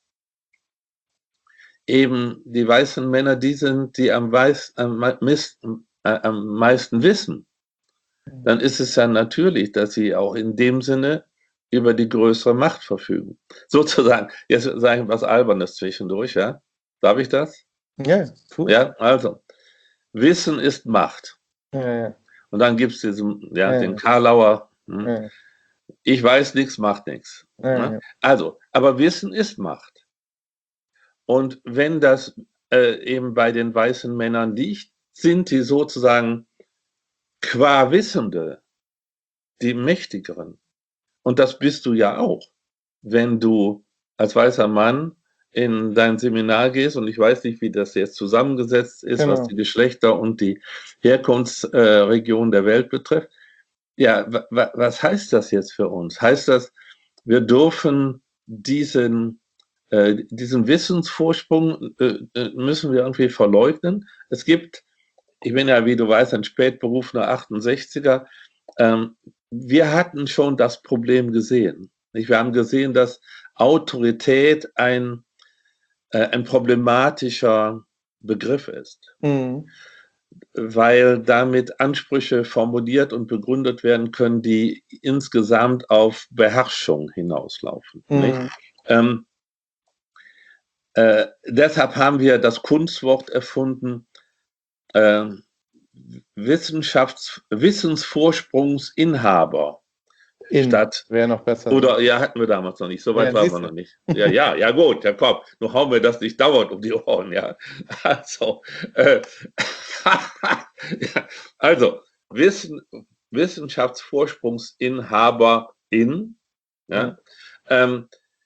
eben die weißen Männer die sind, die am, weiß, am, meisten, äh, am meisten wissen, dann ist es ja natürlich, dass sie auch in dem Sinne über die größere Macht verfügen. Sozusagen, jetzt sage ich was Albernes zwischendurch, ja? Darf ich das? Ja, cool. Ja, also, Wissen ist Macht. Ja, ja. Und dann gibt es diesen, ja, ja, den Karlauer, hm, ja, ich weiß nichts, macht nichts. Ja, ja. Also, aber Wissen ist Macht. Und wenn das äh, eben bei den weißen Männern liegt, sind die sozusagen qua Wissende die Mächtigeren. Und das bist du ja auch, wenn du als weißer Mann in dein Seminar gehst, und ich weiß nicht, wie das jetzt zusammengesetzt ist, genau, was die Geschlechter und die Herkunftsregion äh, der Welt betrifft. Ja, was heißt das jetzt für uns? Heißt das, wir dürfen diesen, äh, diesen Wissensvorsprung, äh, müssen wir irgendwie verleugnen? Es gibt, ich bin ja, wie du weißt, ein spätberufener achtundsechziger, ähm, wir hatten schon das Problem gesehen. Wir haben gesehen, dass Autorität ein, äh, ein problematischer Begriff ist, mhm, weil damit Ansprüche formuliert und begründet werden können, die insgesamt auf Beherrschung hinauslaufen. Mhm. Nicht? Ähm, äh, deshalb haben wir das Kunstwort erfunden, äh, Wissenschafts-, Wissensvorsprungsinhaber. In, statt, wäre noch besser. Oder, ja, hatten wir damals noch nicht. So weit ja, waren wir noch nicht. Ja, ja, ja, gut, ja, komm. Nur hauen wir das nicht dauernd um die Ohren, ja. Also, äh, ja, also Wissen, Wissenschaftsvorsprungsinhaberin, ja, mhm, ähm,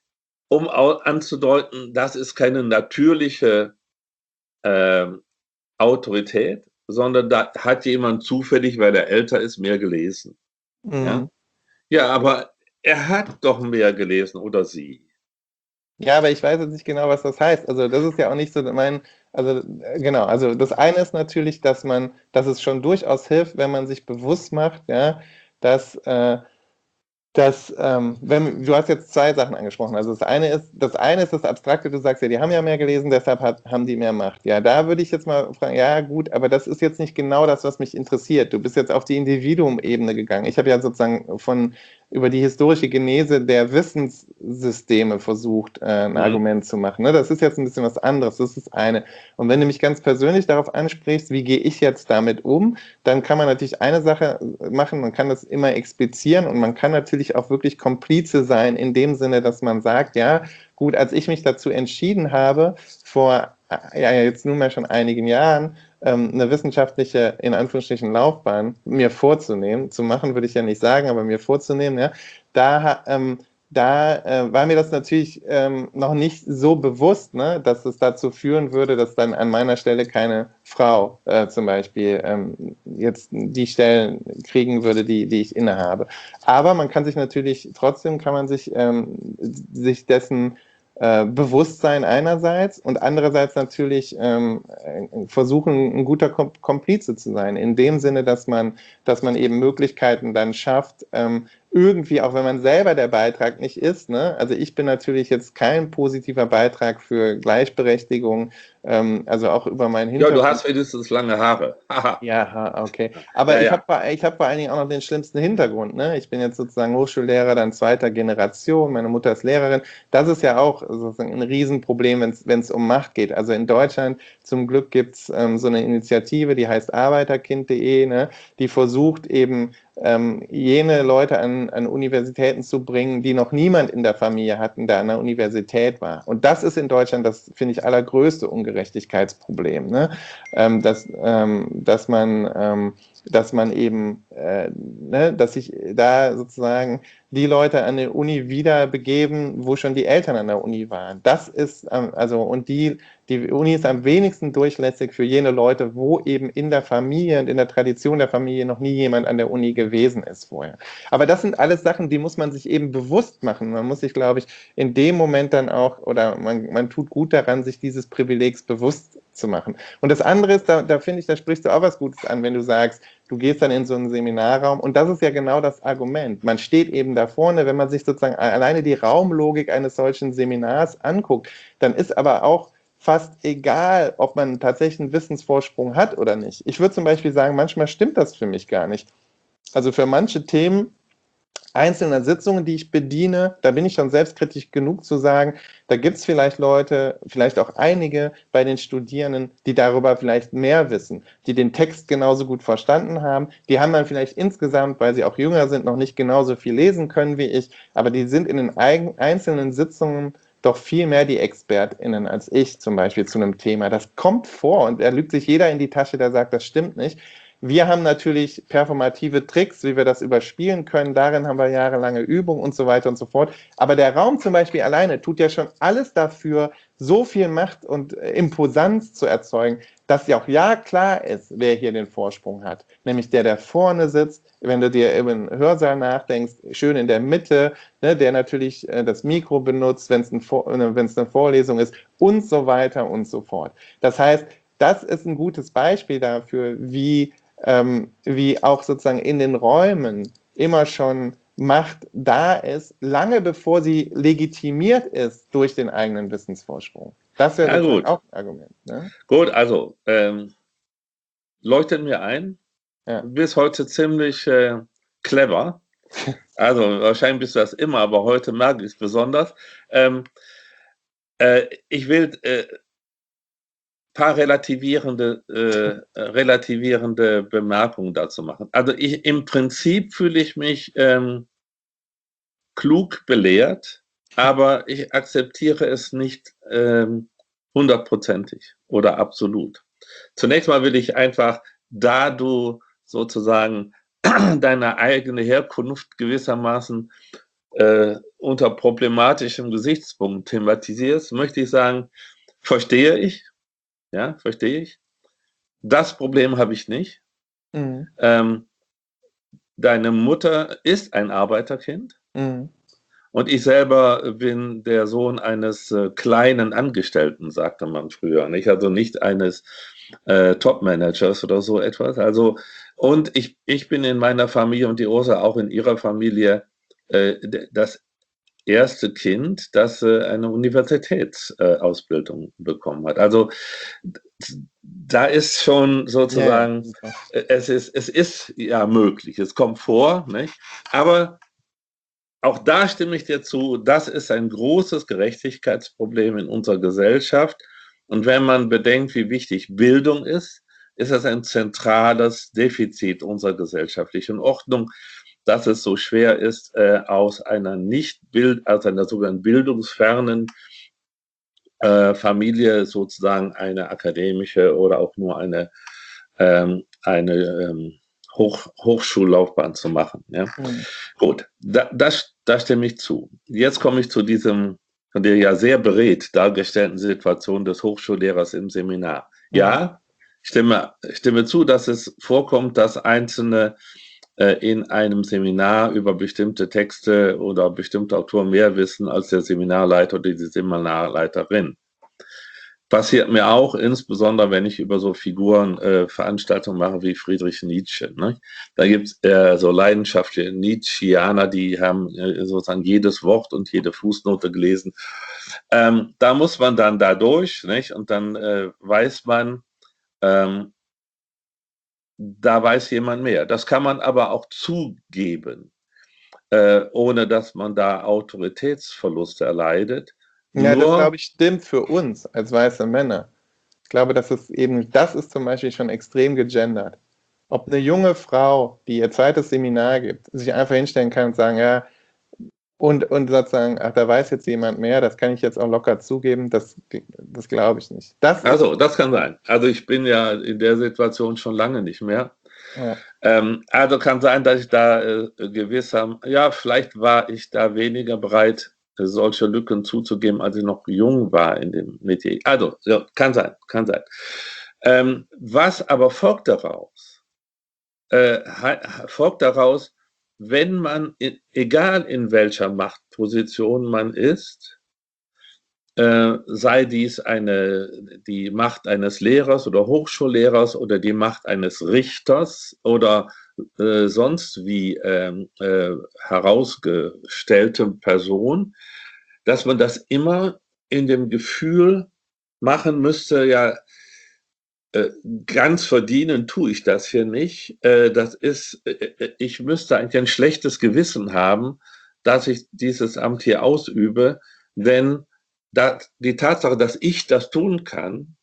um anzudeuten, das ist keine natürliche äh, Autorität, sondern da hat jemand zufällig, weil er älter ist, mehr gelesen. Mhm. Ja, ja, aber er hat doch mehr gelesen oder sie. Ja, aber ich weiß jetzt nicht genau, was das heißt. Also das ist ja auch nicht so mein, also äh, genau, also das eine ist natürlich, dass man, dass es schon durchaus hilft, wenn man sich bewusst macht, ja, dass äh, Das, ähm, wenn, du hast jetzt zwei Sachen angesprochen. Also das eine ist, das eine ist das Abstrakte, du sagst ja, die haben ja mehr gelesen, deshalb hat, haben die mehr Macht. Ja, da würde ich jetzt mal fragen, ja gut, aber das ist jetzt nicht genau das, was mich interessiert. Du bist jetzt auf die Individuum-Ebene gegangen. Ich habe ja sozusagen von über die historische Genese der Wissenssysteme versucht, äh, ein Mhm. Argument zu machen. Ne? Das ist jetzt ein bisschen was anderes. Das ist das eine. Und wenn du mich ganz persönlich darauf ansprichst, wie gehe ich jetzt damit um, dann kann man natürlich eine Sache machen, man kann das immer explizieren und man kann natürlich auch wirklich Komplize sein, in dem Sinne, dass man sagt, ja, gut, als ich mich dazu entschieden habe, vor ja, jetzt nunmehr schon einigen Jahren, ähm, eine wissenschaftliche, in Anführungsstrichen, Laufbahn mir vorzunehmen, zu machen würde ich ja nicht sagen, aber mir vorzunehmen, ja, da ähm, da äh, war mir das natürlich ähm, noch nicht so bewusst, ne, dass es dazu führen würde, dass dann an meiner Stelle keine Frau äh, zum Beispiel ähm, jetzt die Stellen kriegen würde, die, die ich innehabe. Aber man kann sich natürlich, trotzdem kann man sich, ähm, sich dessen äh, bewusst sein einerseits und andererseits natürlich ähm, versuchen, ein guter Komplize zu sein, in dem Sinne, dass man, dass man eben Möglichkeiten dann schafft, ähm, irgendwie, auch wenn man selber der Beitrag nicht ist, ne? Also ich bin natürlich jetzt kein positiver Beitrag für Gleichberechtigung, ähm, also auch über meinen Ja, du Hintergrund. hast wenigstens lange Haare. Haha. Ja, okay. Ja, Aber ich habe ja. ich hab vor allen Dingen auch noch den schlimmsten Hintergrund. Ne? Ich bin jetzt sozusagen Hochschullehrer, dann zweiter Generation. Meine Mutter ist Lehrerin. Das ist ja auch sozusagen ein Riesenproblem, wenn es um Macht geht. Also in Deutschland zum Glück gibt es ähm, so eine Initiative, die heißt arbeiterkind punkt de, ne? Die versucht eben ähm, jene Leute an, an Universitäten zu bringen, die noch niemand in der Familie hatten, der an der Universität war. Und das ist in Deutschland das, finde ich, allergrößte Ungerechtigkeitsproblem. Ne? ähm, dass, ähm, dass man, ähm, dass man eben, äh, ne, dass sich da sozusagen die Leute an der Uni wieder begeben, wo schon die Eltern an der Uni waren. Das ist, ähm, also, und die, die Uni ist am wenigsten durchlässig für jene Leute, wo eben in der Familie und in der Tradition der Familie noch nie jemand an der Uni gewesen ist vorher. Aber das sind alles Sachen, die muss man sich eben bewusst machen. Man muss sich, glaube ich, in dem Moment dann auch, oder man, man tut gut daran, sich dieses Privilegs bewusst zu machen. Und das andere ist, da, da finde ich, da sprichst du auch was Gutes an, wenn du sagst, du gehst dann in so einen Seminarraum und das ist ja genau das Argument. Man steht eben da vorne, wenn man sich sozusagen alleine die Raumlogik eines solchen Seminars anguckt, dann ist aber auch fast egal, ob man tatsächlich einen Wissensvorsprung hat oder nicht. Ich würde zum Beispiel sagen, manchmal stimmt das für mich gar nicht. Also für manche Themen einzelner Sitzungen, die ich bediene, da bin ich schon selbstkritisch genug zu sagen, da gibt es vielleicht Leute, vielleicht auch einige bei den Studierenden, die darüber vielleicht mehr wissen, die den Text genauso gut verstanden haben. Die haben dann vielleicht insgesamt, weil sie auch jünger sind, noch nicht genauso viel lesen können wie ich, aber die sind in den einzelnen Sitzungen doch viel mehr die ExpertInnen als ich zum Beispiel zu einem Thema. Das kommt vor und da lügt sich jeder in die Tasche, der sagt, das stimmt nicht. Wir haben natürlich performative Tricks, wie wir das überspielen können. Darin haben wir jahrelange Übung und so weiter und so fort. Aber der Raum zum Beispiel alleine tut ja schon alles dafür, so viel Macht und Imposanz zu erzeugen, dass ja auch ja klar ist, wer hier den Vorsprung hat. Nämlich der, der vorne sitzt, wenn du dir im Hörsaal nachdenkst, schön in der Mitte, ne, der natürlich das Mikro benutzt, wenn es ein eine Vorlesung ist und so weiter und so fort. Das heißt, das ist ein gutes Beispiel dafür, wie ähm, wie auch sozusagen in den Räumen immer schon Macht da ist, lange bevor sie legitimiert ist durch den eigenen Wissensvorsprung. Das wäre Ja, sozusagen gut. auch ein Argument. Ne? Gut, also ähm, leuchtet mir ein. Ja. Du bist heute ziemlich äh, clever. Also wahrscheinlich bist du das immer, aber heute merke ich es besonders. Ähm, äh, ich will äh, paar relativierende, äh, relativierende Bemerkungen dazu machen. Also ich, im Prinzip fühle ich mich ähm, klug belehrt, aber ich akzeptiere es nicht ähm, hundertprozentig oder absolut. Zunächst mal will ich einfach, da du sozusagen deine eigene Herkunft gewissermaßen äh, unter problematischem Gesichtspunkt thematisierst, möchte ich sagen, verstehe ich, ja, verstehe ich. Das Problem habe ich nicht. Mhm. Ähm, deine Mutter ist ein Arbeiterkind. Mhm. Und ich selber bin der Sohn eines äh, kleinen Angestellten, sagte man früher, nicht? Also nicht eines äh, Top-Managers oder so etwas. Also, und ich, ich bin in meiner Familie und die Ursa auch in ihrer Familie äh, das erste Kind, das äh, eine Universitätsausbildung äh, bekommen hat. Also da ist schon sozusagen, ja, ja, es, ist, es ist ja möglich, es kommt vor, nicht? Aber auch da stimme ich dir zu, das ist ein großes Gerechtigkeitsproblem in unserer Gesellschaft. Und wenn man bedenkt, wie wichtig Bildung ist, ist das ein zentrales Defizit unserer gesellschaftlichen Ordnung, dass es so schwer ist, äh, aus einer nicht Bild, aus einer sogenannten bildungsfernen äh, Familie sozusagen eine akademische oder auch nur eine, ähm, eine ähm, Hoch, Hochschullaufbahn zu machen. Ja? Mhm. Gut, da, das, da stimme ich zu. Jetzt komme ich zu diesem von der ja sehr beredt dargestellten Situation des Hochschullehrers im Seminar. Mhm. Ja, stimme, stimme zu, dass es vorkommt, dass Einzelne äh, in einem Seminar über bestimmte Texte oder bestimmte Autoren mehr wissen als der Seminarleiter oder die Seminarleiterin. Passiert mir auch, insbesondere wenn ich über so Figuren äh, Veranstaltungen mache wie Friedrich Nietzsche. Ne? Da gibt es äh, so leidenschaftliche Nietzscheaner, die haben äh, sozusagen jedes Wort und jede Fußnote gelesen. Ähm, da muss man dann da durch, nicht? Und dann äh, weiß man, ähm, da weiß jemand mehr. Das kann man aber auch zugeben, äh, ohne dass man da Autoritätsverluste erleidet. Ja, das glaube Nur ich stimmt für uns als weiße Männer. Ich glaube, das ist eben, das ist zum Beispiel schon extrem gegendert. Ob eine junge Frau, die ihr zweites Seminar gibt, sich einfach hinstellen kann und sagen, ja, und, und sozusagen, ach, da weiß jetzt jemand mehr, das kann ich jetzt auch locker zugeben, das, das glaube ich nicht. Das ist, Also, das kann sein. Also ich bin ja in der Situation schon lange nicht mehr. ja. Ähm, also kann sein, dass ich da äh, gewisser, ja, vielleicht war ich da weniger bereit, solche Lücken zuzugeben, als ich noch jung war in dem Metier. Also, ja, kann sein, kann sein. Ähm, was aber folgt daraus? Äh, folgt daraus, wenn man, in, egal in welcher Machtposition man ist, äh, sei dies eine, die Macht eines Lehrers oder Hochschullehrers oder die Macht eines Richters oder äh, sonst wie ähm, äh, herausgestellte Person, dass man das immer in dem Gefühl machen müsste, ja, äh, ganz verdienen tue ich das hier nicht. Äh, das ist, äh, ich müsste eigentlich ein schlechtes Gewissen haben, dass ich dieses Amt hier ausübe, denn das, die Tatsache, dass ich das tun kann,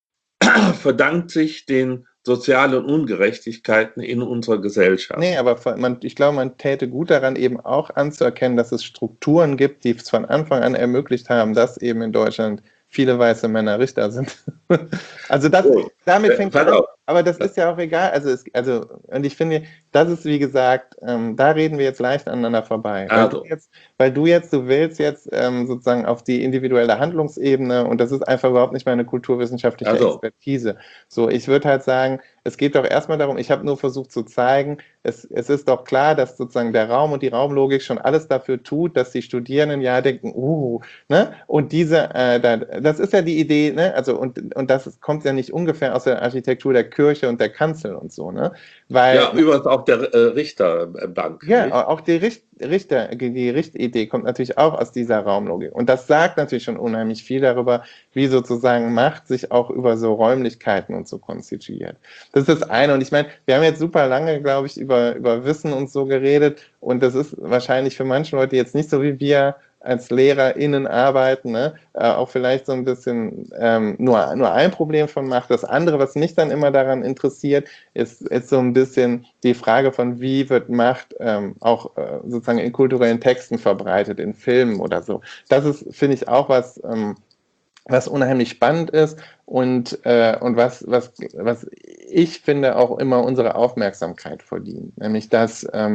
verdankt sich den sozialen Ungerechtigkeiten in unserer Gesellschaft. Nee, aber man, ich glaube, man täte gut daran, eben auch anzuerkennen, dass es Strukturen gibt, die es von Anfang an ermöglicht haben, dass eben in Deutschland viele weiße Männer Richter sind. Also das, Oh, damit äh, fängt es pass an, auf. aber das ist ja auch egal. Also, es, also und ich finde, das ist wie gesagt, ähm, da reden wir jetzt leicht aneinander vorbei. Weil du Also, jetzt, weil du jetzt, du willst jetzt ähm, sozusagen auf die individuelle Handlungsebene und das ist einfach überhaupt nicht meine kulturwissenschaftliche also, Expertise. So, ich würde halt sagen, es geht doch erstmal darum, ich habe nur versucht zu zeigen, es, es ist doch klar, dass sozusagen der Raum und die Raumlogik schon alles dafür tut, dass die Studierenden ja denken, uh, ne? Und diese, äh, da, das ist ja die Idee, ne? Also, und, und das kommt ja nicht ungefähr aus der Architektur der Kirche und der Kanzel und so, ne? Weil ja, übrigens auch der äh, Richterbank, nicht? ja, auch die Richt Richter, die Richtidee kommt natürlich auch aus dieser Raumlogik. Und das sagt natürlich schon unheimlich viel darüber, wie sozusagen Macht sich auch über so Räumlichkeiten und so konstituiert. Das ist das eine. Und ich meine, wir haben jetzt super lange, glaube ich, über, über Wissen und so geredet. Und das ist wahrscheinlich für manche Leute jetzt nicht so wie wir als LehrerInnen arbeiten, ne? äh, auch vielleicht so ein bisschen ähm, nur, nur ein Problem von Macht. Das andere, was mich dann immer daran interessiert, ist, ist so ein bisschen die Frage von, wie wird Macht ähm, auch äh, sozusagen in kulturellen Texten verbreitet, in Filmen oder so. Das ist, finde ich, auch was, ähm, was unheimlich spannend ist und, äh, und was, was, was ich finde auch immer unsere Aufmerksamkeit verdient. Nämlich, dass, ähm,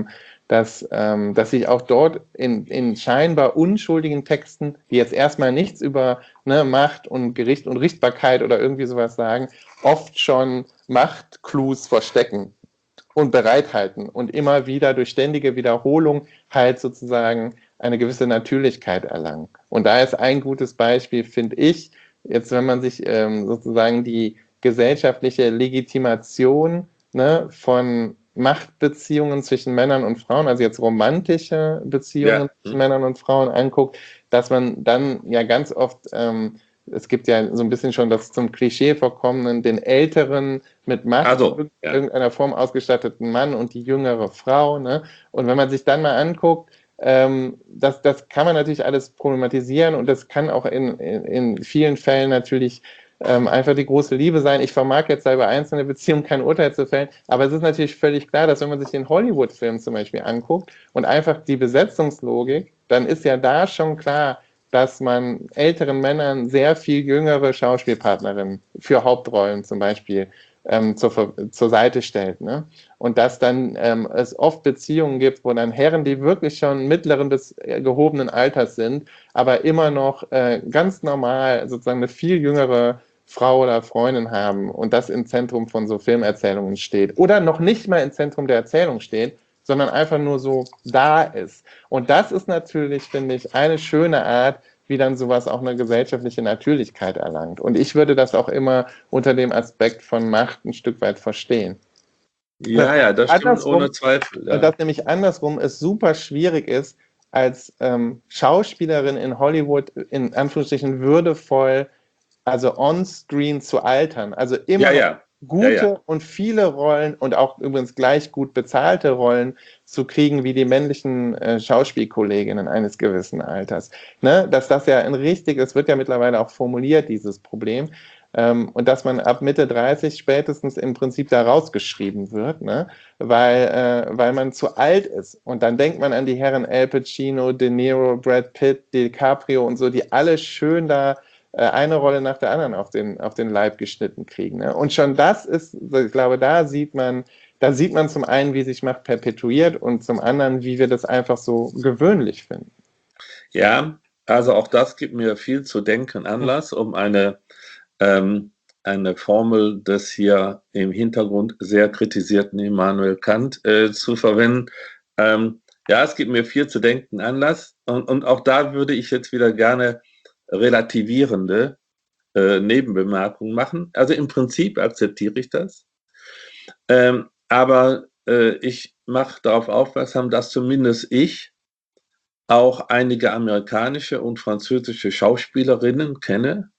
dass, ähm, dass sich auch dort in, in scheinbar unschuldigen Texten, die jetzt erstmal nichts über ne, Macht und Gericht und Richtbarkeit oder irgendwie sowas sagen, oft schon Machtclues verstecken und bereithalten und immer wieder durch ständige Wiederholung halt sozusagen eine gewisse Natürlichkeit erlangen. Und da ist ein gutes Beispiel, finde ich, jetzt wenn man sich ähm, sozusagen die gesellschaftliche Legitimation ne, von Machtbeziehungen zwischen Männern und Frauen, also jetzt romantische Beziehungen Ja. zwischen Männern und Frauen anguckt, dass man dann ja ganz oft, ähm, es gibt ja so ein bisschen schon das zum Klischee verkommenen, den älteren, mit Macht Also, in ja. irgendeiner Form ausgestatteten Mann und die jüngere Frau. Ne? Und wenn man sich dann mal anguckt, ähm, das, das kann man natürlich alles problematisieren und das kann auch in, in, in vielen Fällen natürlich ähm, einfach die große Liebe sein. Ich vermag jetzt da über einzelne Beziehungen kein Urteil zu fällen, aber es ist natürlich völlig klar, dass wenn man sich den Hollywood-Film zum Beispiel anguckt und einfach die Besetzungslogik, dann ist ja da schon klar, dass man älteren Männern sehr viel jüngere Schauspielpartnerinnen für Hauptrollen zum Beispiel ähm, zur, zur Seite stellt. Ne? Und dass dann ähm, es oft Beziehungen gibt, wo dann Herren, die wirklich schon mittleren bis gehobenen Alters sind, aber immer noch äh, ganz normal sozusagen eine viel jüngere Frau oder Freundin haben und das im Zentrum von so Filmerzählungen steht. Oder noch nicht mal im Zentrum der Erzählung steht, sondern einfach nur so da ist. Und das ist natürlich, finde ich, eine schöne Art, wie dann sowas auch eine gesellschaftliche Natürlichkeit erlangt. Und ich würde das auch immer unter dem Aspekt von Macht ein Stück weit verstehen. Ja, ja, das stimmt ohne Zweifel. Ja. Dass nämlich andersrum es super schwierig ist, als ähm, Schauspielerin in Hollywood in Anführungsstrichen würdevoll, also on-screen zu altern. Also immer ja, ja. gute ja, ja. und viele Rollen und auch übrigens gleich gut bezahlte Rollen zu kriegen wie die männlichen äh, Schauspielkolleginnen eines gewissen Alters. Ne? Dass das ja ein richtiges, wird ja mittlerweile auch formuliert, dieses Problem. Ähm, und dass man ab Mitte dreißig spätestens im Prinzip da rausgeschrieben wird, ne? weil, äh, weil man zu alt ist. Und dann denkt man an die Herren Al Pacino, De Niro, Brad Pitt, DiCaprio und so, die alle schön da eine Rolle nach der anderen auf den, auf den Leib geschnitten kriegen. Ne? Und schon das ist, ich glaube, da sieht man, da sieht man zum einen, wie sich Macht perpetuiert und zum anderen, wie wir das einfach so gewöhnlich finden. Ja, also auch das gibt mir viel zu denken Anlass, um eine, ähm, eine Formel des hier im Hintergrund sehr kritisierten Immanuel Kant äh, zu verwenden. Ähm, ja, es gibt mir viel zu denken Anlass und, und auch da würde ich jetzt wieder gerne relativierende äh, Nebenbemerkungen machen. Also im Prinzip akzeptiere ich das, ähm, aber äh, ich mache darauf aufmerksam, dass zumindest ich auch einige amerikanische und französische Schauspielerinnen kenne,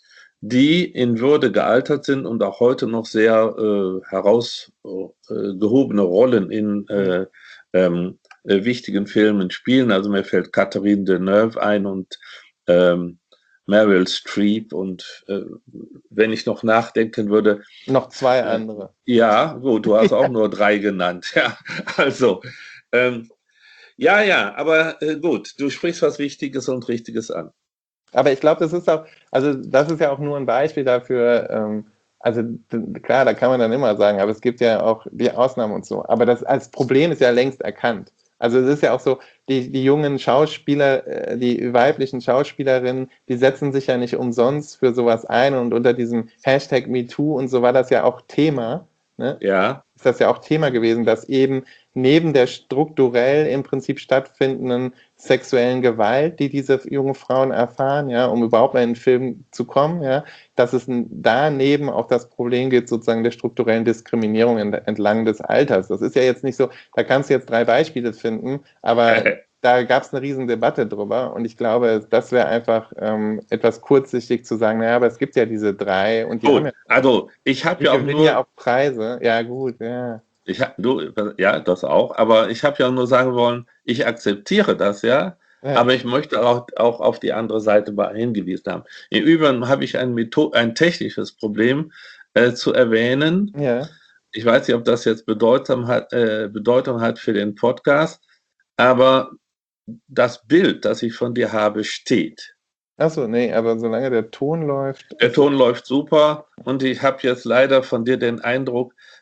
die in Würde gealtert sind und auch heute noch sehr äh, herausgehobene äh, Rollen in äh, ähm, äh, wichtigen Filmen spielen. Also mir fällt Catherine Deneuve ein und ähm, Meryl Streep und äh, wenn ich noch nachdenken würde. Noch zwei andere. Äh, ja, gut, du hast auch nur drei genannt. Ja, also ähm, ja, ja, aber äh, gut, du sprichst was Wichtiges und Richtiges an. Aber ich glaube, das ist auch, also das ist ja auch nur ein Beispiel dafür, ähm, also klar, da kann man dann immer sagen, aber es gibt ja auch die Ausnahmen und so. Aber das als Problem ist ja längst erkannt. Also es ist ja auch so, die, die jungen Schauspieler, die weiblichen Schauspielerinnen, die setzen sich ja nicht umsonst für sowas ein und unter diesem Hashtag MeToo und so war das ja auch Thema. Ne? Ja. Ist das ja auch Thema gewesen, dass eben neben der strukturell im Prinzip stattfindenden sexuellen Gewalt, die diese jungen Frauen erfahren, ja, um überhaupt mal in den Film zu kommen, ja, dass es daneben auch das Problem gibt, sozusagen der strukturellen Diskriminierung entlang des Alters. Das ist ja jetzt nicht so, da kannst du jetzt drei Beispiele finden, aber da gab es eine riesen Debatte drüber und ich glaube, das wäre einfach ähm, etwas kurzsichtig zu sagen, naja, aber es gibt ja diese drei und die gut, haben ja, also ich habe ja auch nur ja auch Preise, ja gut, ja. Ich hab, du, ja, das auch, aber ich habe ja nur sagen wollen, ich akzeptiere das, ja, ja. Aber ich möchte auch, auch auf die andere Seite hingewiesen haben. Im Übrigen habe ich ein, Method ein technisches Problem äh, zu erwähnen. Ja. Ich weiß nicht, ob das jetzt Bedeutung hat, äh, Bedeutung hat für den Podcast, aber das Bild, das ich von dir habe, steht. Achso, nee, aber solange der Ton läuft. Der Ton läuft super und ich habe jetzt leider von dir den Eindruck,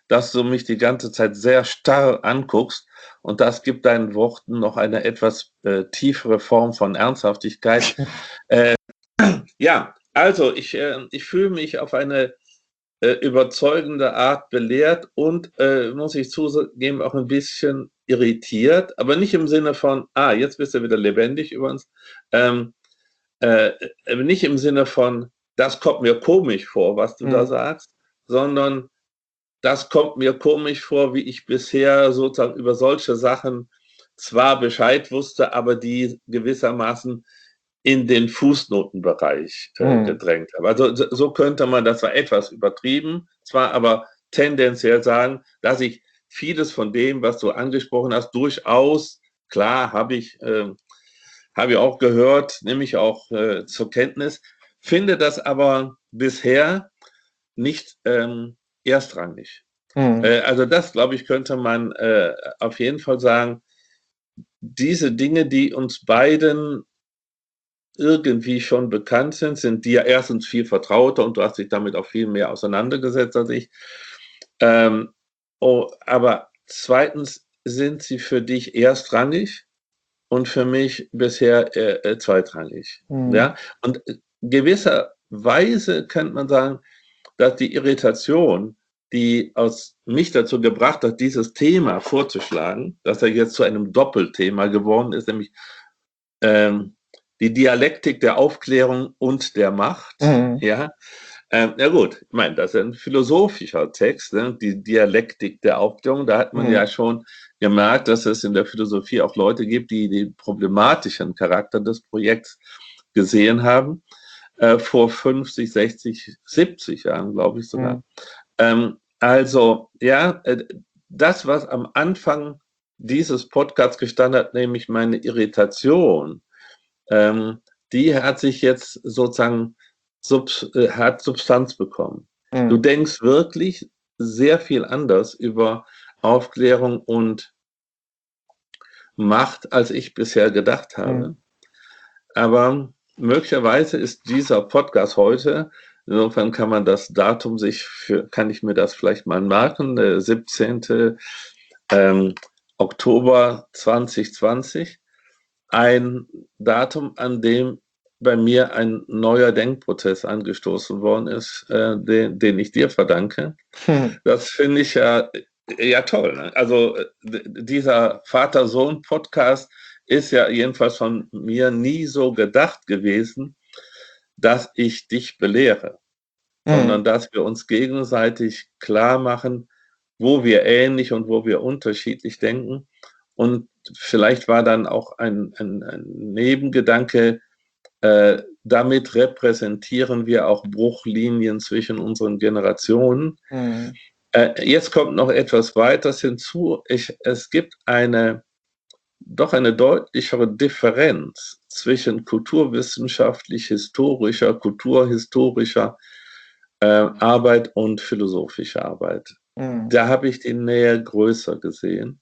dass du mich die ganze Zeit sehr starr anguckst und das gibt deinen Worten noch eine etwas äh, tiefere Form von Ernsthaftigkeit. äh, ja, also ich, äh, ich fühle mich auf eine äh, überzeugende Art belehrt und, äh, muss ich zugeben, auch ein bisschen irritiert, aber nicht im Sinne von, ah, jetzt bist du wieder lebendig über uns, ähm, äh, nicht im Sinne von, das kommt mir komisch vor, was du mhm. da sagst, sondern das kommt mir komisch vor, wie ich bisher sozusagen über solche Sachen zwar Bescheid wusste, aber die gewissermaßen in den Fußnotenbereich äh, mhm. gedrängt habe. Also so könnte man, das war etwas übertrieben, zwar aber tendenziell sagen, dass ich vieles von dem, was du angesprochen hast, durchaus, klar, habe ich, äh, habe ich auch gehört, nehme ich auch äh, zur Kenntnis, finde das aber bisher nicht ähm, erstrangig. Mhm. Äh, also das, glaube ich, könnte man äh, auf jeden Fall sagen, diese Dinge, die uns beiden irgendwie schon bekannt sind, sind dir erstens viel vertrauter und du hast dich damit auch viel mehr auseinandergesetzt als ich. Ähm, oh, aber zweitens sind sie für dich erstrangig und für mich bisher äh, äh, zweitrangig. Mhm. Ja? Und gewisserweise könnte man sagen, dass die Irritation, die aus mich dazu gebracht hat, dieses Thema vorzuschlagen, dass er jetzt zu einem Doppelthema geworden ist, nämlich ähm, die Dialektik der Aufklärung und der Macht. Mhm. Ja, ähm, ja gut, ich meine, das ist ein philosophischer Text, ne? Die Dialektik der Aufklärung. Da hat man mhm. ja schon gemerkt, dass es in der Philosophie auch Leute gibt, die den problematischen Charakter des Projekts gesehen haben. Äh, vor fünfzig, sechzig, siebzig Jahren, glaube ich sogar. Mhm. Ähm, also, ja, äh, das, was am Anfang dieses Podcasts gestanden hat, nämlich meine Irritation, ähm, die hat sich jetzt sozusagen Sub, äh, hat Substanz bekommen. Mhm. Du denkst wirklich sehr viel anders über Aufklärung und Macht, als ich bisher gedacht habe. Mhm. Aber möglicherweise ist dieser Podcast heute, insofern kann man das Datum sich für, kann ich mir das vielleicht mal merken, der siebzehnten Ähm, Oktober zwanzig zwanzig, ein Datum, an dem bei mir ein neuer Denkprozess angestoßen worden ist, äh, den, den ich dir verdanke. Hm. Das finde ich ja, ja toll. Ne? Also dieser Vater-Sohn-Podcast ist ja jedenfalls von mir nie so gedacht gewesen, dass ich dich belehre, hm. sondern dass wir uns gegenseitig klar machen, wo wir ähnlich und wo wir unterschiedlich denken. Und vielleicht war dann auch ein, ein, ein Nebengedanke, äh, damit repräsentieren wir auch Bruchlinien zwischen unseren Generationen. Mhm. Äh, jetzt kommt noch etwas weiteres hinzu. Ich, es gibt eine, doch eine deutlichere Differenz zwischen kulturwissenschaftlich-historischer, kulturhistorischer äh, Arbeit und philosophischer Arbeit. Mhm. Da habe ich die Nähe größer gesehen.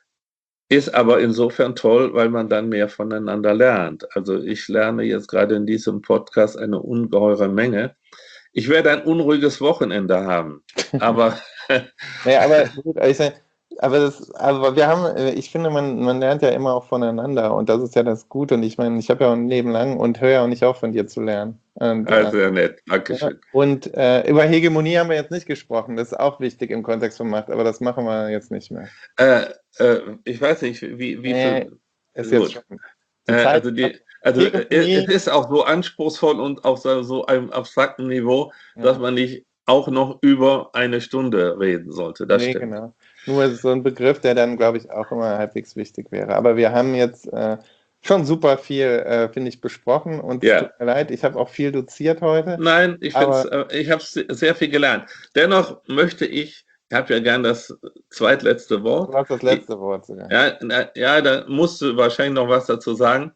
Ist aber insofern toll, weil man dann mehr voneinander lernt. Also ich lerne jetzt gerade in diesem Podcast eine ungeheure Menge. Ich werde ein unruhiges Wochenende haben, aber... naja, aber gut, ich sag, aber, das, aber wir haben, ich finde, man, man lernt ja immer auch voneinander und das ist ja das Gute. Und ich meine, ich habe ja auch ein Leben lang und höre ja auch nicht auf, von dir zu lernen. Und, also sehr nett, Dankeschön. Ja, und äh, über Hegemonie haben wir jetzt nicht gesprochen, das ist auch wichtig im Kontext von Macht, aber das machen wir jetzt nicht mehr. Äh, äh, ich weiß nicht, wie, wie nee, viel... Ist jetzt schon die äh, also die, also es ist auch so anspruchsvoll und auf so, so einem abstrakten Niveau, ja. dass man nicht auch noch über eine Stunde reden sollte. Das nee, stimmt. Genau. Nur ist so ein Begriff, der dann, glaube ich, auch immer halbwegs wichtig wäre. Aber wir haben jetzt äh, schon super viel, äh, finde ich, besprochen und ja. Es tut mir leid, ich habe auch viel doziert heute. Nein, ich, äh, ich habe sehr viel gelernt. Dennoch möchte ich, ich habe ja gern das zweitletzte Wort. Du hast das letzte ich, Wort sogar. Ja, na, ja, da musst du wahrscheinlich noch was dazu sagen.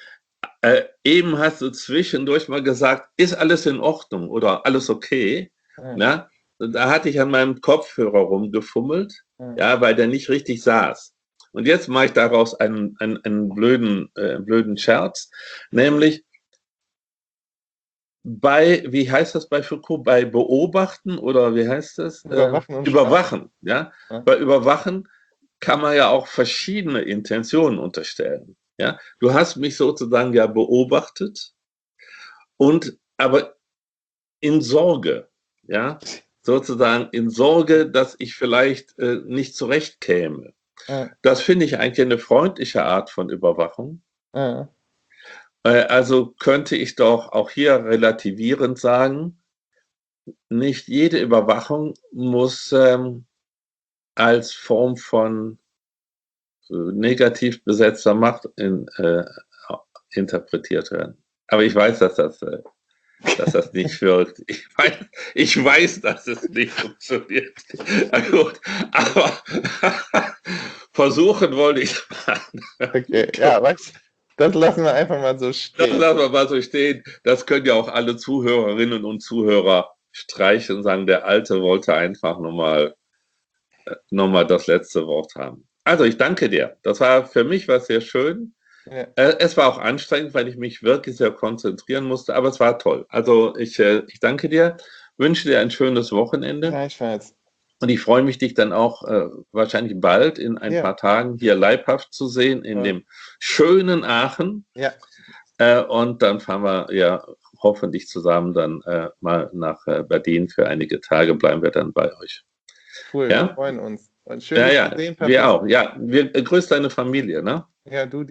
Äh, eben hast du zwischendurch mal gesagt, ist alles in Ordnung oder alles okay? Ja. Ja? Da hatte ich an meinem Kopfhörer rumgefummelt, ja, ja weil der nicht richtig saß. Und jetzt mache ich daraus einen, einen, einen blöden, äh, blöden Scherz, nämlich bei, wie heißt das bei Foucault, bei Beobachten oder wie heißt das? Überwachen äh, und Überwachen, ja? Ja. Bei Überwachen kann man ja auch verschiedene Intentionen unterstellen. Ja? Du hast mich sozusagen ja beobachtet und aber in Sorge, ja, sozusagen in Sorge, dass ich vielleicht äh, nicht zurechtkäme. Ja. Das finde ich eigentlich eine freundliche Art von Überwachung. Ja. Äh, also könnte ich doch auch hier relativierend sagen, nicht jede Überwachung muss ähm, als Form von äh, negativ besetzter Macht in, äh, interpretiert werden. Aber ich weiß, dass das, äh, dass das nicht wirkt. Ich weiß, ich weiß, dass es nicht funktioniert. Gut, aber versuchen wollte ich. Okay, ja, was? Das lassen wir einfach mal so Das stehen. lassen wir mal so stehen. Das können ja auch alle Zuhörerinnen und Zuhörer streichen und sagen, der Alte wollte einfach nochmal noch mal das letzte Wort haben. Also ich danke dir. Das war für mich was sehr schön. Ja. Es war auch anstrengend, weil ich mich wirklich sehr konzentrieren musste, aber es war toll. Also ich, ich danke dir, wünsche dir ein schönes Wochenende. Gleichfalls. Und ich freue mich, dich dann auch äh, wahrscheinlich bald in ein Ja. paar Tagen hier leibhaft zu sehen, in Ja. dem schönen Aachen. Ja. Äh, und dann fahren wir ja hoffentlich zusammen dann äh, mal nach äh, Berlin für einige Tage, bleiben wir dann bei euch. Cool, Ja? wir freuen uns. Und schön, Ja, dich ja, zu sehen, wir Patrick. auch. Ja, wir, grüß deine Familie, ne? Ja, du